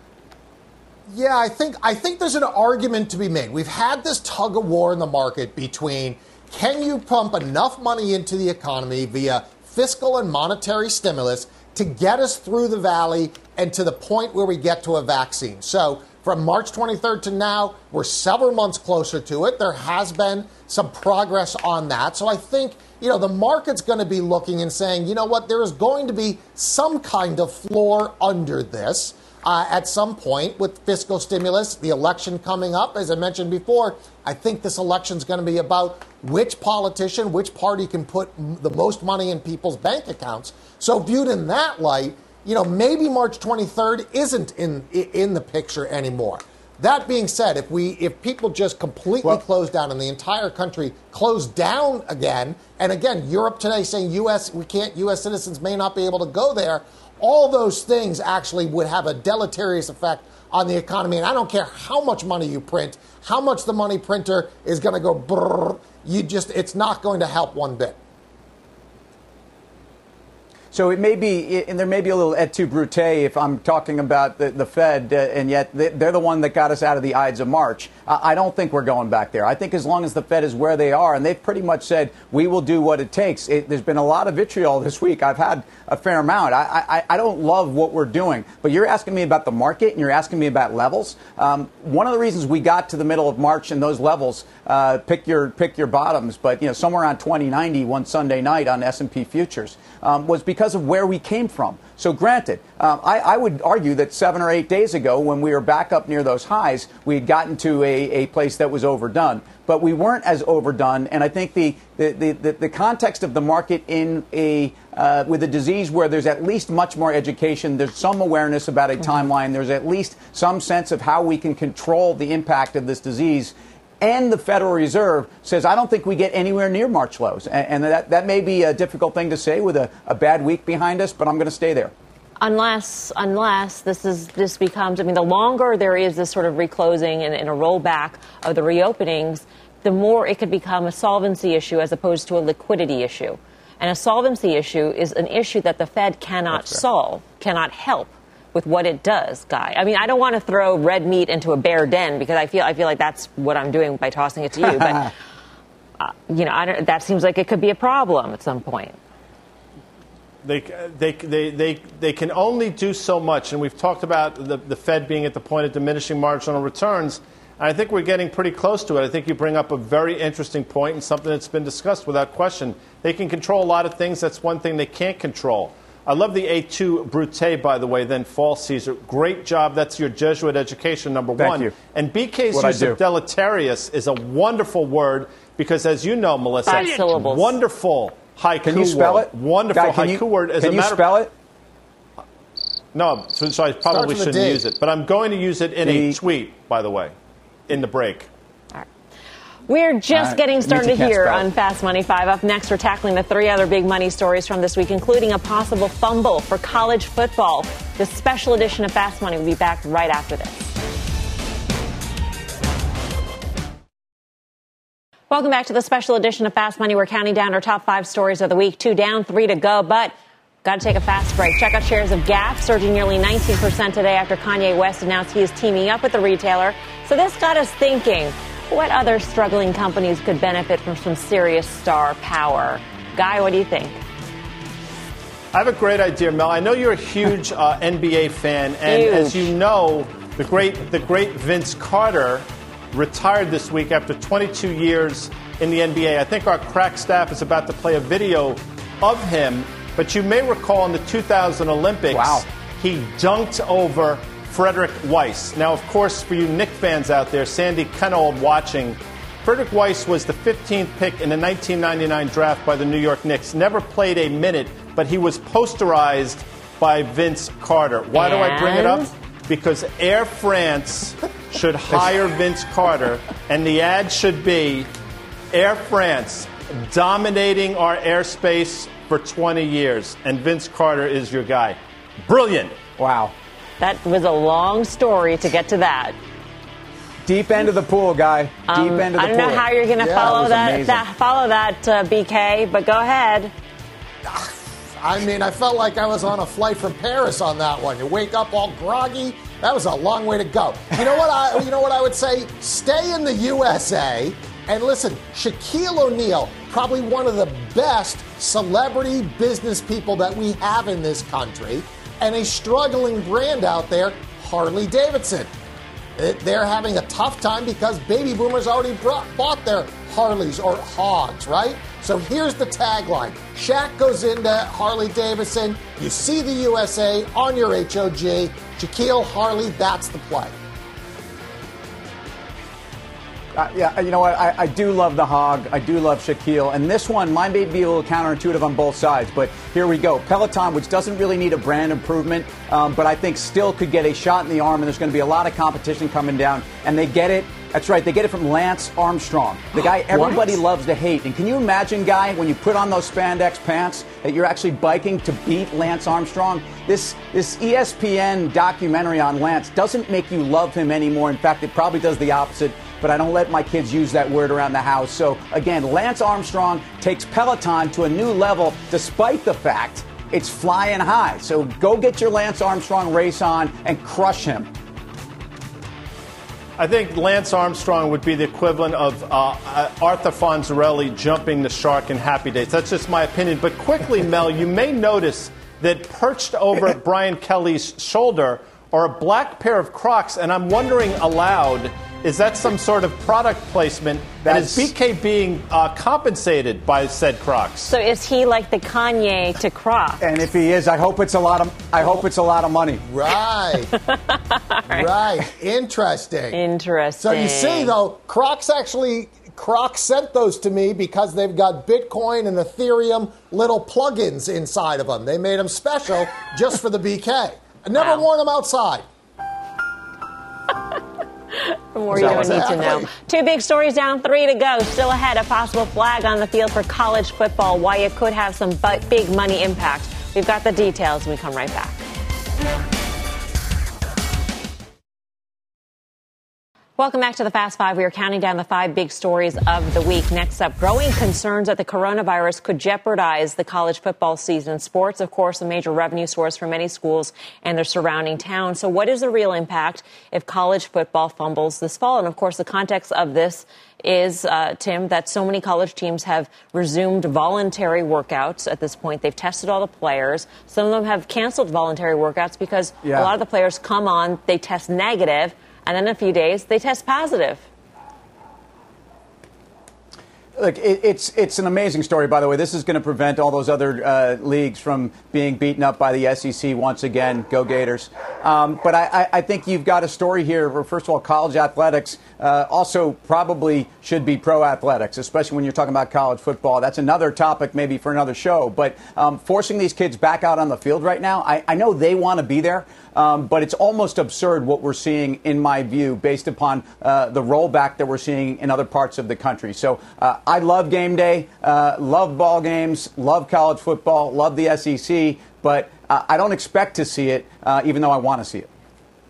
Yeah, I think there's an argument to be made. We've had this tug of war in the market between can you pump enough money into the economy via fiscal and monetary stimulus to get us through the valley and to the point where we get to a vaccine. So from March 23rd to now, we're several months closer to it. There has been some progress on that. So I think, the market's going to be looking and saying, you know what, there is going to be some kind of floor under this. At some point with fiscal stimulus, the election coming up, as I mentioned before, I think this election is going to be about which politician, which party can put the most money in people's bank accounts. So viewed in that light, maybe March 23rd isn't in the picture anymore. That being said, if people just completely close down and the entire country closed down again, and again, Europe today saying U.S. citizens may not be able to go there, all those things actually would have a deleterious effect on the economy. And I don't care how much money you print, how much the money printer is going to go brrr, it's not going to help one bit. So it may be, and there may be a little et tu brute if I'm talking about the Fed, and yet they're the one that got us out of the Ides of March. I don't think we're going back there. I think as long as the Fed is where they are, and they've pretty much said, we will do what it takes. There's been a lot of vitriol this week. I've had a fair amount. I don't love what we're doing. But you're asking me about the market, and you're asking me about levels. One of the reasons we got to the middle of March and those levels, pick your bottoms, but somewhere around 2090 one Sunday night on S&P futures, was because because of where we came from. So granted, I would argue that 7 or 8 days ago, when we were back up near those highs, we had gotten to a place that was overdone. But we weren't as overdone, and I think the context of the market in with a disease where there's at least much more education, there's some awareness about a timeline, there's at least some sense of how we can control the impact of this disease. And the Federal Reserve says, I don't think we get anywhere near March lows. And that may be a difficult thing to say with a bad week behind us, but I'm going to stay there. Unless this becomes, I mean, the longer there is this sort of reclosing and a rollback of the reopenings, the more it could become a solvency issue as opposed to a liquidity issue. And a solvency issue is an issue that the Fed cannot solve, cannot help with what it does, Guy. I mean, I don't want to throw red meat into a bear den because I feel like that's what I'm doing by tossing it to you. But that seems like it could be a problem at some point. They can only do so much, and we've talked about the Fed being at the point of diminishing marginal returns. And I think we're getting pretty close to it. I think you bring up a very interesting point and something that's been discussed without question. They can control a lot of things. That's one thing they can't control. I love the A2 Brute, by the way, then fall Caesar. Great job. That's your Jesuit education, number one. Thank you. And BK's use of deleterious is a wonderful word because, as you know, Melissa, 5 syllables. Wonderful haiku Can you spell word. it? Wonderful Guy, haiku word. Can you spell it? No, so I probably shouldn't use it. But I'm going to use it in a tweet, by the way, in the break. We're just getting started here on Fast Money 5. Up next, we're tackling the 3 other big money stories from this week, including a possible fumble for college football. This special edition of Fast Money will be back right after this. Welcome back to the special edition of Fast Money. We're counting down our top 5 stories of the week. 2 down, 3 to go, but got to take a fast break. Check out shares of Gap, surging nearly 19% today after Kanye West announced he is teaming up with the retailer. So this got us thinking, what other struggling companies could benefit from some serious star power? Guy, what do you think? I have a great idea, Mel. I know you're a huge NBA fan, and as you know, the great Vince Carter retired this week after 22 years in the NBA. I think our crack staff is about to play a video of him, but you may recall in the 2000 Olympics, he dunked over Frederick Weiss. Now, of course, for you Knicks fans out there, Sandy Kenold watching, Frederick Weiss was the 15th pick in the 1999 draft by the New York Knicks. Never played a minute, but he was posterized by Vince Carter. Why do I bring it up? Because Air France should hire Vince Carter, and the ad should be Air France dominating our airspace for 20 years, and Vince Carter is your guy. Brilliant. Wow. That was a long story to get to that. Deep end of the pool, Guy. Deep end of the pool. I don't know how you're going to follow that, BK, but go ahead. I mean, I felt like I was on a flight from Paris on that one. You wake up all groggy. That was a long way to go. You know what I would say? Stay in the USA. And listen, Shaquille O'Neal, probably one of the best celebrity business people that we have in this country, and a struggling brand out there, Harley Davidson. They're having a tough time because baby boomers already bought their Harleys or Hogs, right? So here's the tagline. Shaq goes into Harley Davidson. You see the USA on your HOG. Shaquille, Harley, that's the play. Yeah, you know what? I do love the Hog. I do love Shaquille. And this one, mine may be a little counterintuitive on both sides, but here we go. Peloton, which doesn't really need a brand improvement, but I think still could get a shot in the arm, and there's going to be a lot of competition coming down. And they get it. That's right. They get it from Lance Armstrong, the guy everybody loves to hate. And can you imagine, Guy, when you put on those spandex pants, that you're actually biking to beat Lance Armstrong? This ESPN documentary on Lance doesn't make you love him anymore. In fact, it probably does the opposite. But I don't let my kids use that word around the house. So, again, Lance Armstrong takes Peloton to a new level despite the fact it's flying high. So go get your Lance Armstrong race on and crush him. I think Lance Armstrong would be the equivalent of Arthur Fonzarelli jumping the shark in Happy Days. That's just my opinion. But quickly, Mel, you may notice that perched over Brian Kelly's shoulder are a black pair of Crocs, and I'm wondering aloud, Is that some sort of product placement? And is BK being compensated by said Crocs? So is he like the Kanye to Crocs? And if he is, I hope it's a lot of money. Right. Right. Interesting. So you see, though, Crocs sent those to me because they've got Bitcoin and Ethereum little plugins inside of them. They made them special just for the BK. I never worn them outside. The more you don't need to know. 2 big stories down, 3 to go. Still ahead, a possible flag on the field for college football, why it could have some big money impact. We've got the details when we come right back. Welcome back to the Fast Five. We are counting down the 5 big stories of the week. Next up, growing concerns that the coronavirus could jeopardize the college football season. Sports, of course, a major revenue source for many schools and their surrounding towns. So what is the real impact if college football fumbles this fall? And, of course, the context of this is, Tim, that so many college teams have resumed voluntary workouts at this point. They've tested all the players. Some of them have canceled voluntary workouts because a lot of the players come on, they test negative, and then in a few days, they test positive. Look, it's an amazing story, by the way. This is going to prevent all those other leagues from being beaten up by the SEC once again. Go Gators. But I think you've got a story here where, first of all, college athletics also probably should be pro athletics, especially when you're talking about college football. That's another topic maybe for another show. But forcing these kids back out on the field right now, I know they want to be there. But it's almost absurd what we're seeing, in my view, based upon the rollback that we're seeing in other parts of the country. So I love game day, love ball games, love college football, love the SEC, but I don't expect to see it, even though I want to see it.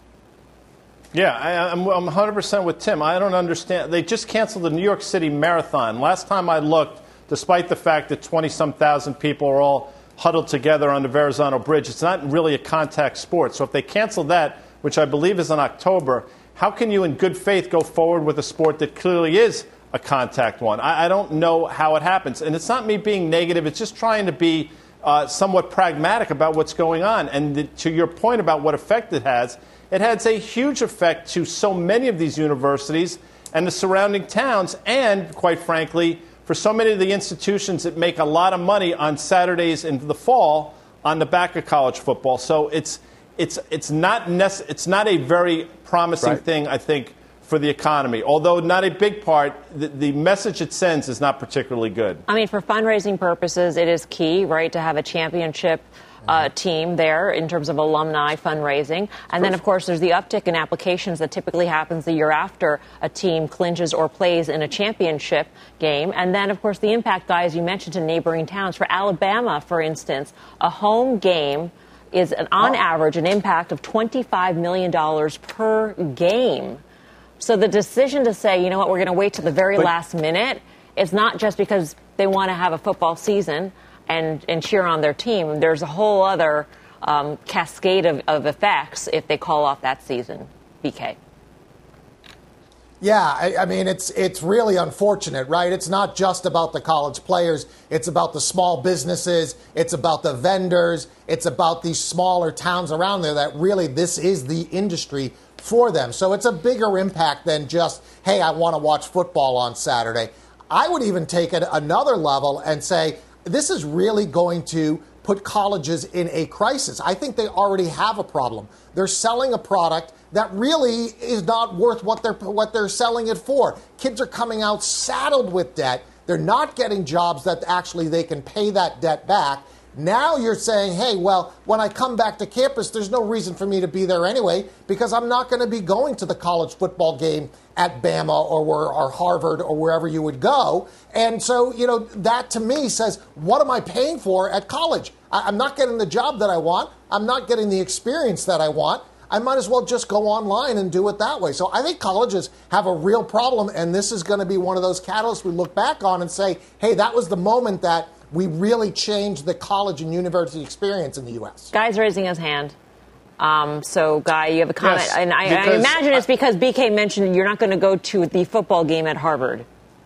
Yeah, I'm 100% with Tim. I don't understand. They just canceled the New York City Marathon. Last time I looked, despite the fact that 20-some thousand people are all huddled together on the Verrazano Bridge, it's not really a contact sport. So if they cancel that, which I believe is in October, how can you in good faith go forward with a sport that clearly is a contact one? I don't know how it happens. And it's not me being negative. It's just trying to be somewhat pragmatic about what's going on. And to your point about what effect it has a huge effect to so many of these universities and the surrounding towns, and, quite frankly, for so many of the institutions that make a lot of money on Saturdays in the fall on the back of college football. So it's not a very promising thing, I think, for the economy. Although not a big part, the message it sends is not particularly good. I mean, for fundraising purposes, it is key, right, to have a championship team there in terms of alumni fundraising. And then, of course, there's the uptick in applications that typically happens the year after a team clinches or plays in a championship game. And then, of course, the impact, guys, you mentioned to neighboring towns. For Alabama, for instance, a home game is, on average, an impact of $25 million per game. So the decision to say, you know what, we're going to wait to the very last minute, is not just because they want to have a football season and cheer on their team. There's a whole other cascade of effects if they call off that season. BK. Yeah, I mean, it's really unfortunate, right? It's not just about the college players. It's about the small businesses. It's about the vendors. It's about these smaller towns around there that really this is the industry for them. So it's a bigger impact than just, hey, I want to watch football on Saturday. I would even take it another level and say, this is really going to put colleges in a crisis. I think they already have a problem. They're selling a product that really is not worth what they're selling it for. Kids are coming out saddled with debt. They're not getting jobs that actually they can pay that debt back. Now you're saying, hey, well, when I come back to campus, there's no reason for me to be there anyway because I'm not going to be going to the college football game at Bama or Harvard or wherever you would go. And so, you know, that to me says, what am I paying for at college? I'm not getting the job that I want. I'm not getting the experience that I want. I might as well just go online and do it that way. So I think colleges have a real problem, and this is going to be one of those catalysts we look back on and say, hey, that was the moment that we really changed the college and university experience in the U.S. Guy's raising his hand. So, Guy, you have a comment. Yes, and I imagine it's because BK mentioned you're not going to go to the football game at Harvard.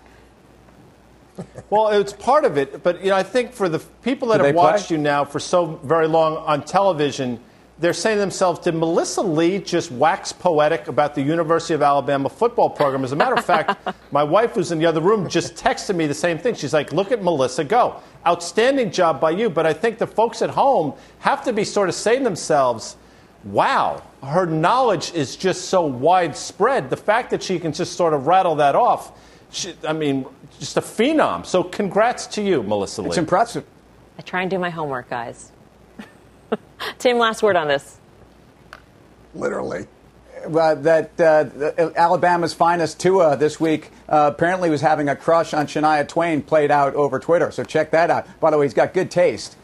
Well, it's part of it. But, you know, I think for the people that have watched you now for so very long on television, they're saying to themselves, did Melissa Lee just wax poetic about the University of Alabama football program? As a matter of fact, my wife, who's in the other room, just texted me the same thing. She's like, look at Melissa go. Outstanding job by you. But I think the folks at home have to be sort of saying to themselves, wow, her knowledge is just so widespread. The fact that she can just sort of rattle that off, just a phenom. So congrats to you, Melissa Lee. It's impressive. I try and do my homework, guys. Tim, last word on this. Literally. Alabama's finest Tua this week apparently was having a crush on Shania Twain played out over Twitter. So check that out. By the way, he's got good taste.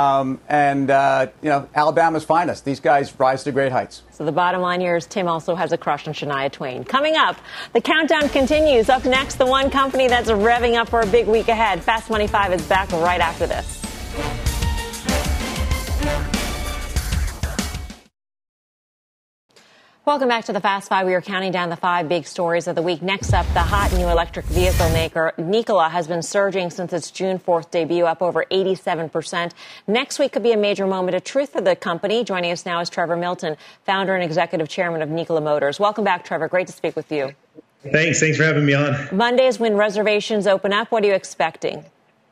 Alabama's finest. These guys rise to great heights. So the bottom line here is Tim also has a crush on Shania Twain. Coming up, the countdown continues. Up next, the one company that's revving up for a big week ahead. Fast Money 5 is back right after this. Welcome back to the Fast Five. We are counting down the 5 big stories of the week. Next up, the hot new electric vehicle maker Nikola has been surging since its June 4th debut, up over 87%. Next week could be a major moment of truth for the company. Joining us now is Trevor Milton, founder and executive chairman of Nikola Motors. Welcome back, Trevor. Great to speak with you. Thanks for having me on. Mondays when reservations open up, what are you expecting?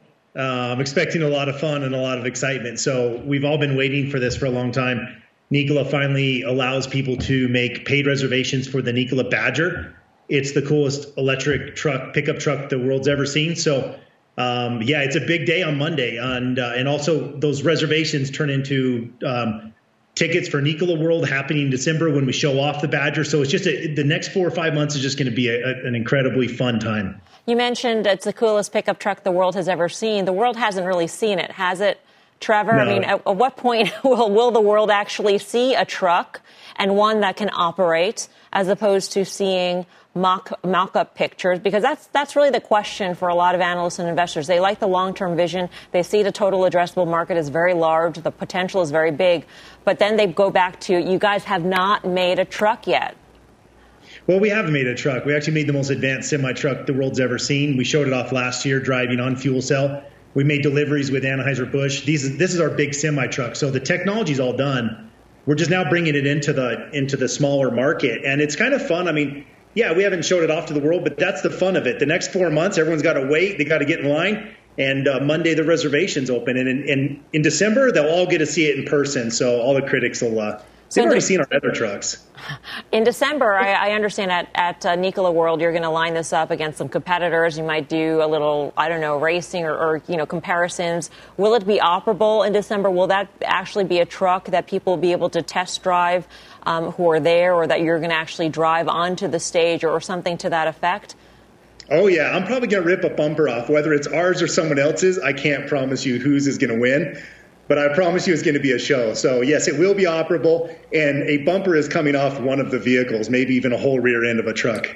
I'm expecting a lot of fun and a lot of excitement. So we've all been waiting for this for a long time. Nikola finally allows people to make paid reservations for the Nikola Badger. It's the coolest electric pickup truck the world's ever seen. So, it's a big day on Monday. And also those reservations turn into tickets for Nikola World happening in December when we show off the Badger. So it's just the next 4 or 5 months is just going to be an incredibly fun time. You mentioned it's the coolest pickup truck the world has ever seen. The world hasn't really seen it, has it? Trevor, no. I mean, at what point will the world actually see a truck and one that can operate as opposed to seeing mock-up pictures? Because that's really the question for a lot of analysts and investors. They like the long-term vision. They see the total addressable market is very large. The potential is very big. But then they go back to, you guys have not made a truck yet. Well, we have made a truck. We actually made the most advanced semi-truck the world's ever seen. We showed it off last year driving on fuel cell. We made deliveries with Anheuser-Busch. This is our big semi-truck. So the technology's all done. We're just now bringing it into the smaller market. And it's kind of fun. I mean, yeah, we haven't showed it off to the world, but that's the fun of it. The next 4 months, everyone's got to wait. They got to get in line. And Monday, the reservations open. And in December, they'll all get to see it in person. So all the critics will they've already seen our other trucks. In December, I understand at Nikola World, you're going to line this up against some competitors. You might do a little, racing or comparisons. Will it be operable in December? Will that actually be a truck that people will be able to test drive who are there, or that you're going to actually drive onto the stage or something to that effect? Oh, yeah. I'm probably going to rip a bumper off. Whether it's ours or someone else's, I can't promise you whose is going to win. But I promise you it's going to be a show. So, yes, it will be operable, and a bumper is coming off one of the vehicles, maybe even a whole rear end of a truck.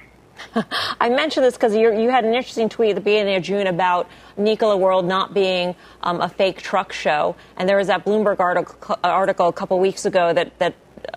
I mentioned this because you had an interesting tweet at the beginning of June about Nikola World not being a fake truck show. And there was that Bloomberg article a couple weeks ago that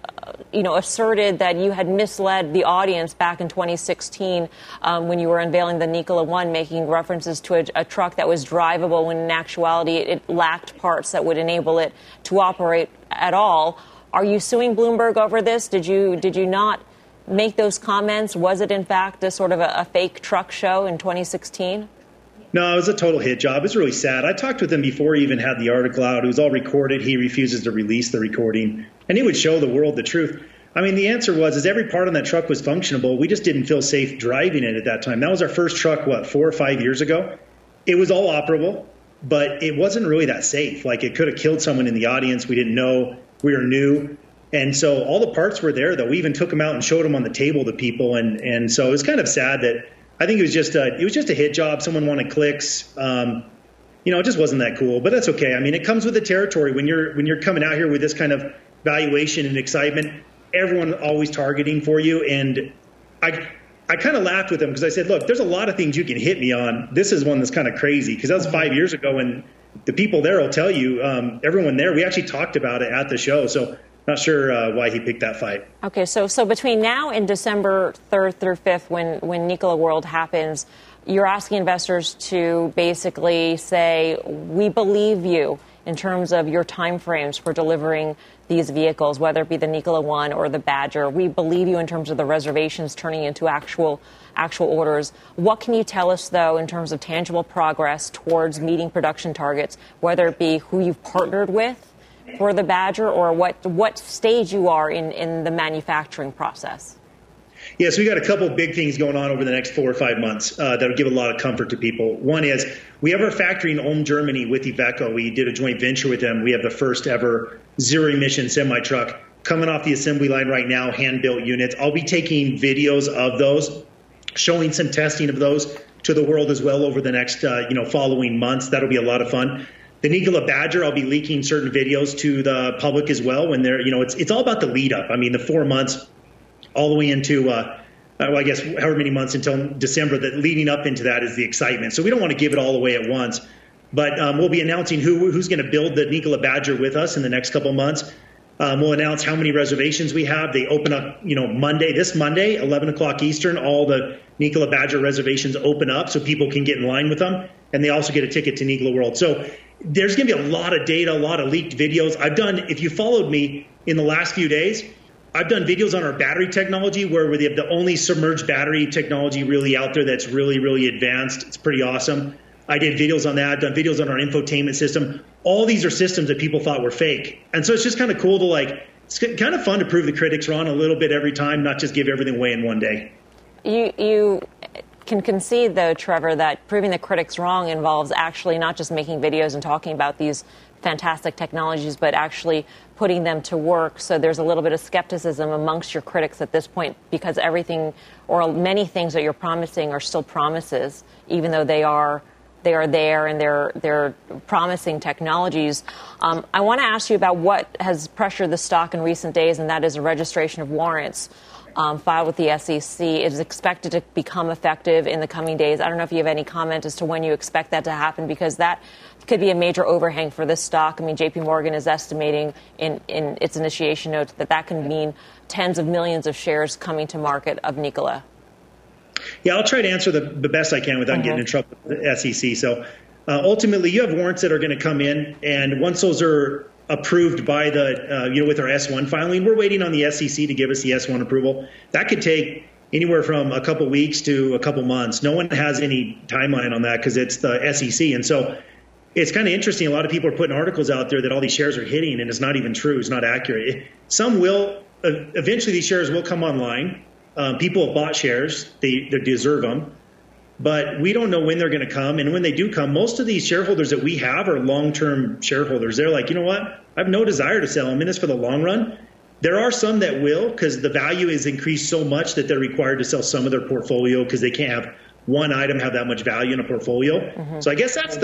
asserted that you had misled the audience back in 2016 when you were unveiling the Nikola One, making references to a truck that was drivable when in actuality it lacked parts that would enable it to operate at all. Are you suing Bloomberg over this? Did you not make those comments? Was it in fact a sort of a fake truck show in 2016? No, it was a total hit job. It's really sad. I talked with him before he even had the article out. It was all recorded. He refuses to release the recording, and he would show the world the truth. I mean, the answer is every part on that truck was functionable. We just didn't feel safe driving it at that time. That was our first truck, 4 or 5 years ago? It was all operable, but it wasn't really that safe. Like, it could have killed someone in the audience. We didn't know. We were new. And so all the parts were there, though. We even took them out and showed them on the table to people. And so it was kind of sad that I think it was just a hit job. Someone wanted clicks. It just wasn't that cool, but that's okay. I mean, it comes with the territory. When you're coming out here with this kind of valuation and excitement, everyone always targeting for you. And I kind of laughed with them because I said, look, there's a lot of things you can hit me on. This is one that's kind of crazy because that was 5 years ago, and the people there will tell you, everyone there, we actually talked about it at the show. So not sure why he picked that fight. Okay, so between now and December 3rd through 5th, when Nikola World happens, you're asking investors to basically say, we believe you in terms of your timeframes for delivering these vehicles, whether it be the Nikola One or the Badger. We believe you in terms of the reservations turning into actual orders. What can you tell us, though, in terms of tangible progress towards meeting production targets, whether it be who you've partnered with for the Badger or what stage you are in the manufacturing process? Yeah, so we got a couple of big things going on over the next 4 or 5 months that'll give a lot of comfort to people. One is we have our factory in Ulm, Germany with Iveco. We did a joint venture with them. We have the first ever zero-emission semi-truck coming off the assembly line right now, hand-built units. I'll be taking videos of those, showing some testing of those to the world as well over the next following months. That'll be a lot of fun. The Nikola Badger, I'll be leaking certain videos to the public as well when they're, it's all about the lead up. I mean, the 4 months all the way into, I guess, however many months until December, that leading up into that is the excitement. So we don't want to give it all away at once. But we'll be announcing who's going to build the Nikola Badger with us in the next couple of months. We'll announce how many reservations we have. They open up, this Monday, 11 o'clock Eastern. All the Nikola Badger reservations open up so people can get in line with them. And they also get a ticket to Nikola World. So there's going to be a lot of data, a lot of leaked videos. If you followed me in the last few days, I've done videos on our battery technology where we have the only submerged battery technology really out there that's really, really advanced. It's pretty awesome. I did videos on that. I've done videos on our infotainment system. All these are systems that people thought were fake. And so it's just kind of cool to it's kind of fun to prove the critics wrong a little bit every time, not just give everything away in one day. You can concede, though, Trevor, that proving the critics wrong involves actually not just making videos and talking about these fantastic technologies, but actually putting them to work. So there's a little bit of skepticism amongst your critics at this point because everything or many things that you're promising are still promises, even though they are there and they're promising technologies. I want to ask you about what has pressured the stock in recent days, and that is a registration of warrants filed with the SEC. It is expected to become effective in the coming days. I don't know if you have any comment as to when you expect that to happen, because that could be a major overhang for this stock. I mean, JP Morgan is estimating in its initiation notes that can mean tens of millions of shares coming to market of Nikola. Yeah, I'll try to answer the best I can without getting in trouble with the SEC. So ultimately, you have warrants that are going to come in, and once those are approved by the, with our S1 filing, we're waiting on the SEC to give us the S1 approval. That could take anywhere from a couple weeks to a couple months. No one has any timeline on that because it's the SEC. And so it's kind of interesting. A lot of people are putting articles out there that all these shares are hitting, and it's not even true. It's not accurate. Some will, eventually these shares will come online. People have bought shares. They deserve them. But we don't know when they're going to come. And when they do come, most of these shareholders that we have are long-term shareholders. They're like, you know what? I have no desire to sell. I'm in this for the long run. There are some that will, because the value is increased so much that they're required to sell some of their portfolio because they can't have one item have that much value in a portfolio. Mm-hmm. So I guess that's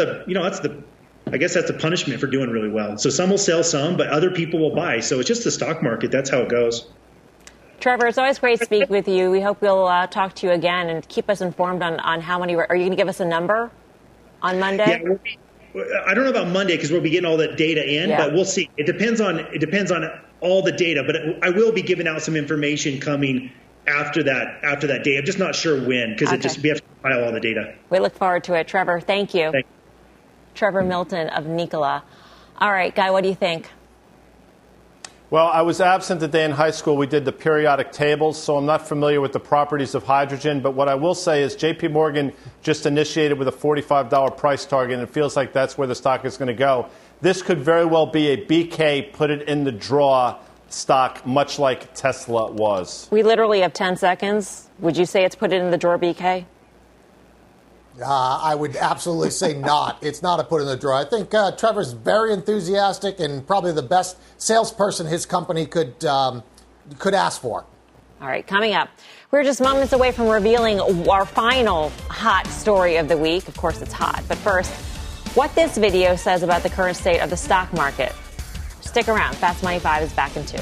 the punishment for doing really well. So some will sell some, but other people will buy. So it's just the stock market. That's how it goes. Trevor, it's always great to speak with you. We hope we'll talk to you again and keep us informed on how many. Are you going to give us a number on Monday? Yeah, I don't know about Monday because we'll be getting all that data in, but we'll see. It depends on all the data, but I will be giving out some information coming after that day. I'm just not sure when because we have to compile all the data. We look forward to it. Trevor, thank you. Trevor Milton of Nikola. All right, Guy, what do you think? Well, I was absent the day in high school we did the periodic tables, so I'm not familiar with the properties of hydrogen. But what I will say is JP Morgan just initiated with a $45 price target, and it feels like that's where the stock is going to go. This could very well be a BK, put it in the draw stock, much like Tesla was. We literally have 10 seconds. Would you say it's put it in the drawer, BK? I would absolutely say not. It's not a put in the drawer. I think Trevor's very enthusiastic and probably the best salesperson his company could ask for. All right, coming up, we're just moments away from revealing our final hot story of the week. Of course, it's hot. But first, what this video says about the current state of the stock market. Stick around. Fast Money 5 is back in 2.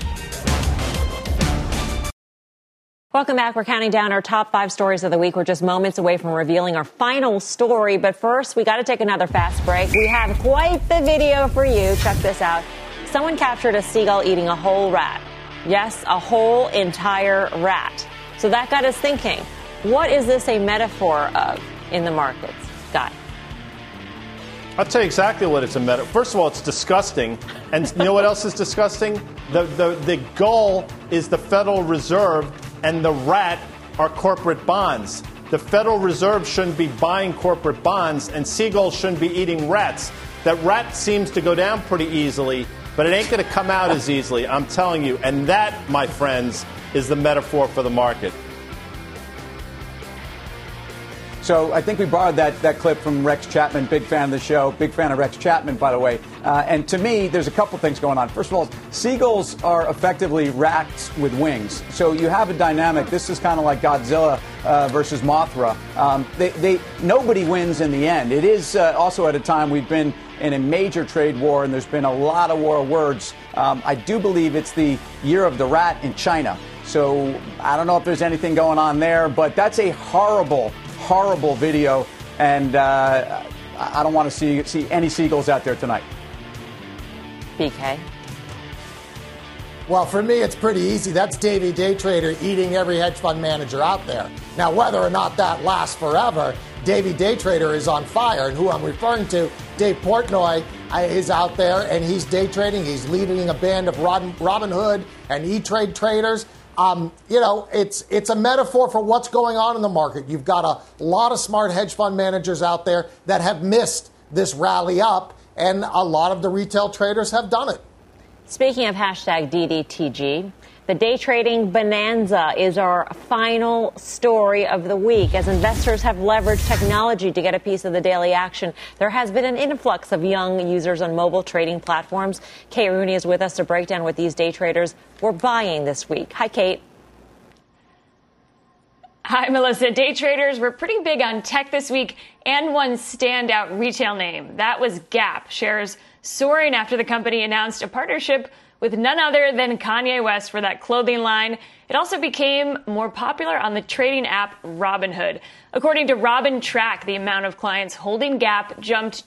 Welcome back. We're counting down our top 5 stories of the week. We're just moments away from revealing our final story. But first, we got to take another fast break. We have quite the video for you. Check this out. Someone captured a seagull eating a whole rat. Yes, a whole entire rat. So that got us thinking, what is this a metaphor of in the markets? Guy. I'll tell you exactly what it's a metaphor. First of all, it's disgusting. And you know what else is disgusting? The goal is the Federal Reserve, and the rat are corporate bonds. The Federal Reserve shouldn't be buying corporate bonds, and seagulls shouldn't be eating rats. That rat seems to go down pretty easily, but it ain't going to come out as easily, I'm telling you. And that, my friends, is the metaphor for the market. So I think we borrowed that clip from Rex Chapman, big fan of the show, big fan of Rex Chapman, by the way. And to me, there's a couple things going on. First of all, seagulls are effectively rats with wings. So you have a dynamic. This is kind of like Godzilla versus Mothra. Nobody wins in the end. It is also at a time we've been in a major trade war, and there's been a lot of war of words. I do believe it's the year of the rat in China. So I don't know if there's anything going on there, but that's a horrible video, and I don't want to see any seagulls out there tonight. BK? Well, for me, it's pretty easy. That's Davey Day Trader eating every hedge fund manager out there. Now, whether or not that lasts forever, Davey Day Trader is on fire. And who I'm referring to, Dave Portnoy, is out there, and he's day trading. He's leading a band of Robinhood and E-Trade traders. It's a metaphor for what's going on in the market. You've got a lot of smart hedge fund managers out there that have missed this rally up, and a lot of the retail traders have done it. Speaking of hashtag DDTG, the day trading bonanza is our final story of the week. As investors have leveraged technology to get a piece of the daily action, there has been an influx of young users on mobile trading platforms. Kate Rooney is with us to break down what these day traders were buying this week. Hi, Kate. Hi, Melissa. Day traders were pretty big on tech this week, and one standout retail name. That was Gap. Shares soaring after the company announced a partnership with none other than Kanye West for that clothing line. It also became more popular on the trading app Robinhood. According to RobinTrack, the amount of clients holding Gap jumped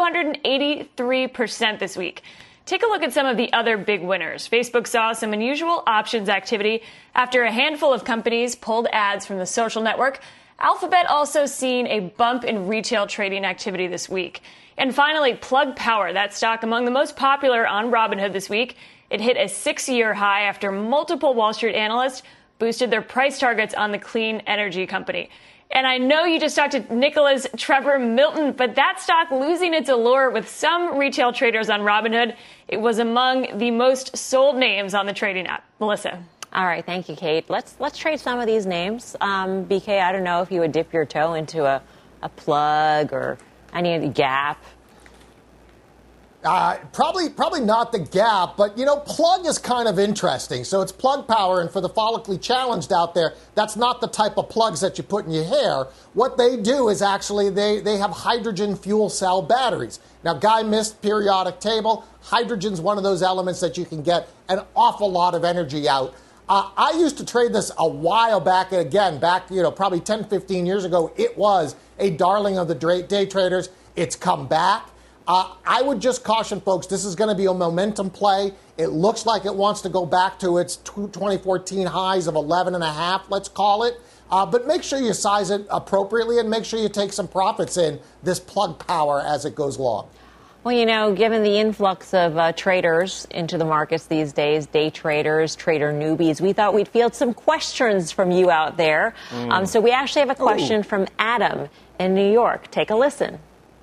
283% this week. Take a look at some of the other big winners. Facebook saw some unusual options activity after a handful of companies pulled ads from the social network. Alphabet also seen a bump in retail trading activity this week. And finally, Plug Power, that stock among the most popular on Robinhood this week. It hit a 6-year high after multiple Wall Street analysts boosted their price targets on the clean energy company. And I know you just talked to Nicholas Trevor Milton, but that stock losing its allure with some retail traders on Robinhood. It was among the most sold names on the trading app. Melissa. All right. Thank you, Kate. Let's trade some of these names. BK, I don't know if you would dip your toe into a Plug or any of the Gap. Probably not the Gap, but, Plug is kind of interesting. So it's Plug Power, and for the follically challenged out there, that's not the type of plugs that you put in your hair. What they do is actually they have hydrogen fuel cell batteries. Now, Guy missed periodic table. Hydrogen's one of those elements that you can get an awful lot of energy out. I used to trade this a while back, and again, probably 10, 15 years ago, it was a darling of the day traders. It's come back. I would just caution folks, this is going to be a momentum play. It looks like it wants to go back to its 2014 highs of 11.5, let's call it. But make sure you size it appropriately and make sure you take some profits in this Plug Power as it goes along. Well, given the influx of traders into the markets these days, day traders, trader newbies, we thought we'd field some questions from you out there. So we actually have a question from Adam in New York. Take a listen.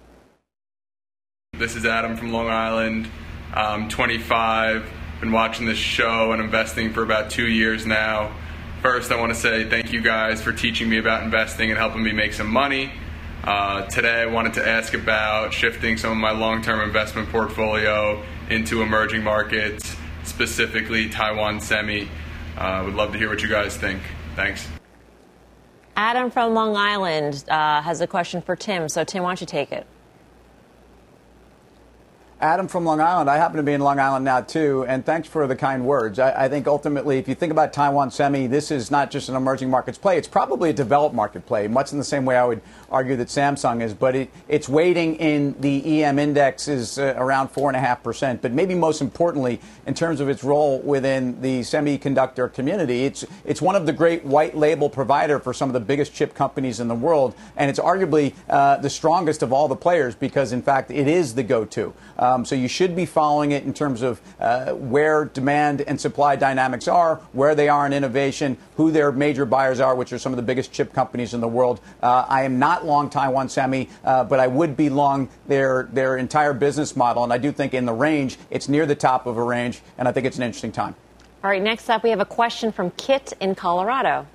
This is Adam from Long Island. I'm 25, been watching this show and investing for about 2 years now. First, I want to say thank you guys for teaching me about investing and helping me make some money. Today, I wanted to ask about shifting some of my long-term investment portfolio into emerging markets, specifically Taiwan Semi. Would love to hear what you guys think. Thanks. Adam from Long Island has a question for Tim. So, Tim, why don't you take it? Adam from Long Island. I happen to be in Long Island now, too, and thanks for the kind words. I think ultimately, if you think about Taiwan Semi, this is not just an emerging markets play. It's probably a developed market play, much in the same way I would argue that Samsung is. But its weighting in the EM index is around 4.5%. But maybe most importantly, in terms of its role within the semiconductor community, it's one of the great white label provider for some of the biggest chip companies in the world. And it's arguably the strongest of all the players because, in fact, it is the go-to. So you should be following it in terms of where demand and supply dynamics are, where they are in innovation, who their major buyers are, which are some of the biggest chip companies in the world. I am not long Taiwan Semi, but I would be long their entire business model. And I do think in the range, it's near the top of a range, and I think it's an interesting time. All right, next up, we have a question from Kit in Colorado.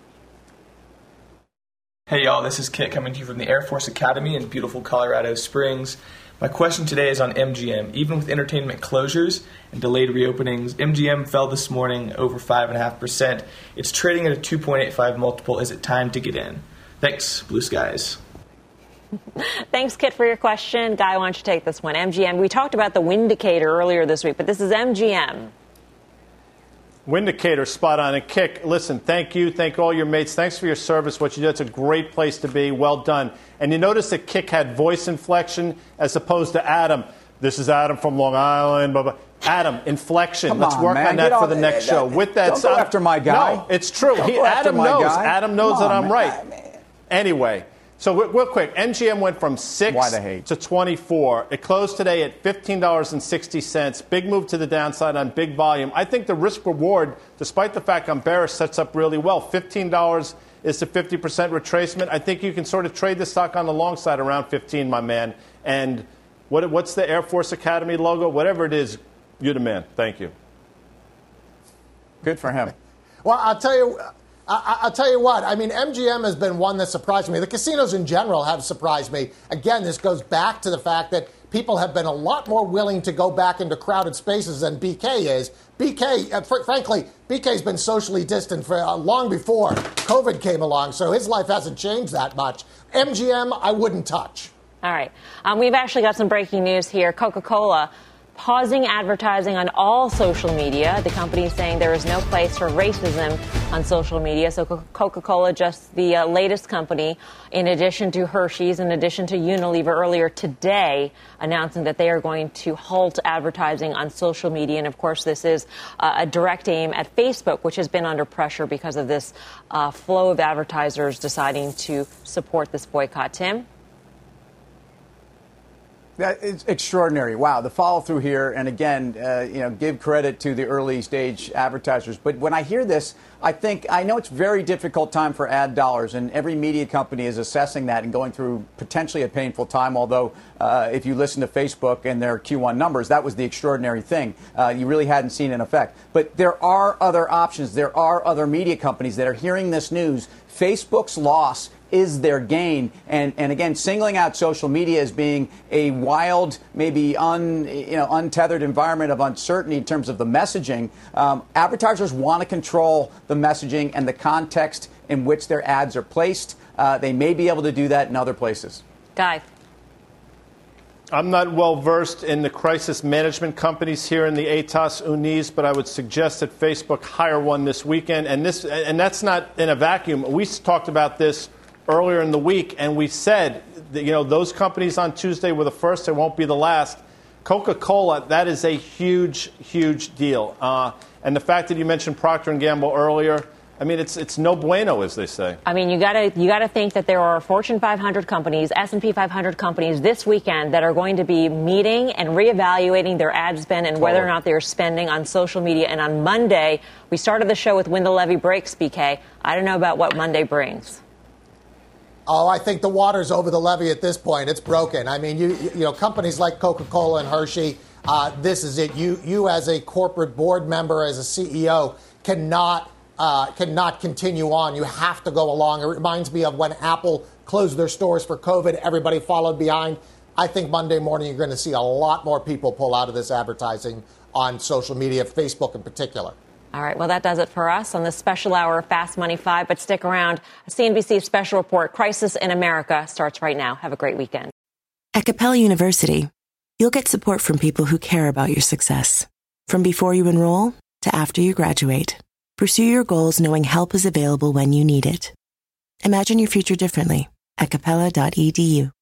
Hey, y'all, this is Kit coming to you from the Air Force Academy in beautiful Colorado Springs. My question today is on MGM. Even with entertainment closures and delayed reopenings, MGM fell this morning over 5.5%. It's trading at a 2.85 multiple. Is it time to get in? Thanks, Blue Skies. Thanks, Kit, for your question. Guy, why don't you take this one? MGM, we talked about the Windicator earlier this week, but this is MGM. Windicator, spot on. And Kick, listen, thank you. Thank all your mates. Thanks for your service. What you do, it's a great place to be. Well done. And you notice that Kick had voice inflection as opposed to Adam. This is Adam from Long Island. Blah, blah. Adam, inflection. Come Let's on, work man. on that for the next show. With that, don't go after my guy. No, it's true. Adam knows that I'm right. Anyway. So real quick, MGM went from 6 to 24. It closed today at $15.60. Big move to the downside on big volume. I think the risk reward, despite the fact I'm bearish, sets up really well. $15 is the 50% retracement. I think you can sort of trade the stock on the long side around 15, my man. And what's the Air Force Academy logo? Whatever it is, you're the man. Thank you. Good for him. Well, I'll tell you what. I mean, MGM has been one that surprised me. The casinos in general have surprised me. Again, this goes back to the fact that people have been a lot more willing to go back into crowded spaces than BK is. Frankly, BK's been socially distant for long before COVID came along, so his life hasn't changed that much. MGM, I wouldn't touch. All right. We've actually got some breaking news here. Coca-Cola pausing advertising on all social media. The company is saying there is no place for racism on social media. So Coca-Cola, just the latest company, in addition to Hershey's, in addition to Unilever earlier today, announcing that they are going to halt advertising on social media. And, of course, this is a direct aim at Facebook, which has been under pressure because of this flow of advertisers deciding to support this boycott. Tim? That is extraordinary. Wow, the follow through here, and again, give credit to the early stage advertisers. But when I hear this, I know it's a very difficult time for ad dollars, and every media company is assessing that and going through potentially a painful time. Although, if you listen to Facebook and their Q1 numbers, that was the extraordinary thing. You really hadn't seen an effect. But there are other options. There are other media companies that are hearing this news. Facebook's loss is their gain. And again, singling out social media as being a wild, maybe untethered environment of uncertainty in terms of the messaging. Advertisers want to control the messaging and the context in which their ads are placed. They may be able to do that in other places. Guy. I'm not well versed in the crisis management companies here in the Atos Unis, but I would suggest that Facebook hire one this weekend. And that's not in a vacuum. We talked about this earlier in the week, and we said that, those companies on Tuesday were the first. They won't be the last. Coca-Cola, that is a huge, huge deal. And the fact that you mentioned Procter & Gamble earlier, I mean, it's no bueno, as they say. I mean, you gotta think that there are Fortune 500 companies, S&P 500 companies this weekend that are going to be meeting and reevaluating their ad spend and whether or not they're spending on social media. And on Monday, we started the show with when the levee breaks, BK. I don't know about what Monday brings. Oh, I think the water's over the levee at this point. It's broken. I mean, you companies like Coca-Cola and Hershey, this is it. You as a corporate board member, as a CEO, cannot continue on. You have to go along. It reminds me of when Apple closed their stores for COVID. Everybody followed behind. I think Monday morning you're going to see a lot more people pull out of this advertising on social media, Facebook in particular. All right, well, that does it for us on this special hour of Fast Money 5. But stick around. A CNBC special report, Crisis in America, starts right now. Have a great weekend. At Capella University, You'll get support from people who care about your success. From before you enroll to after you graduate, pursue your goals knowing help is available when you need it. Imagine your future differently at capella.edu.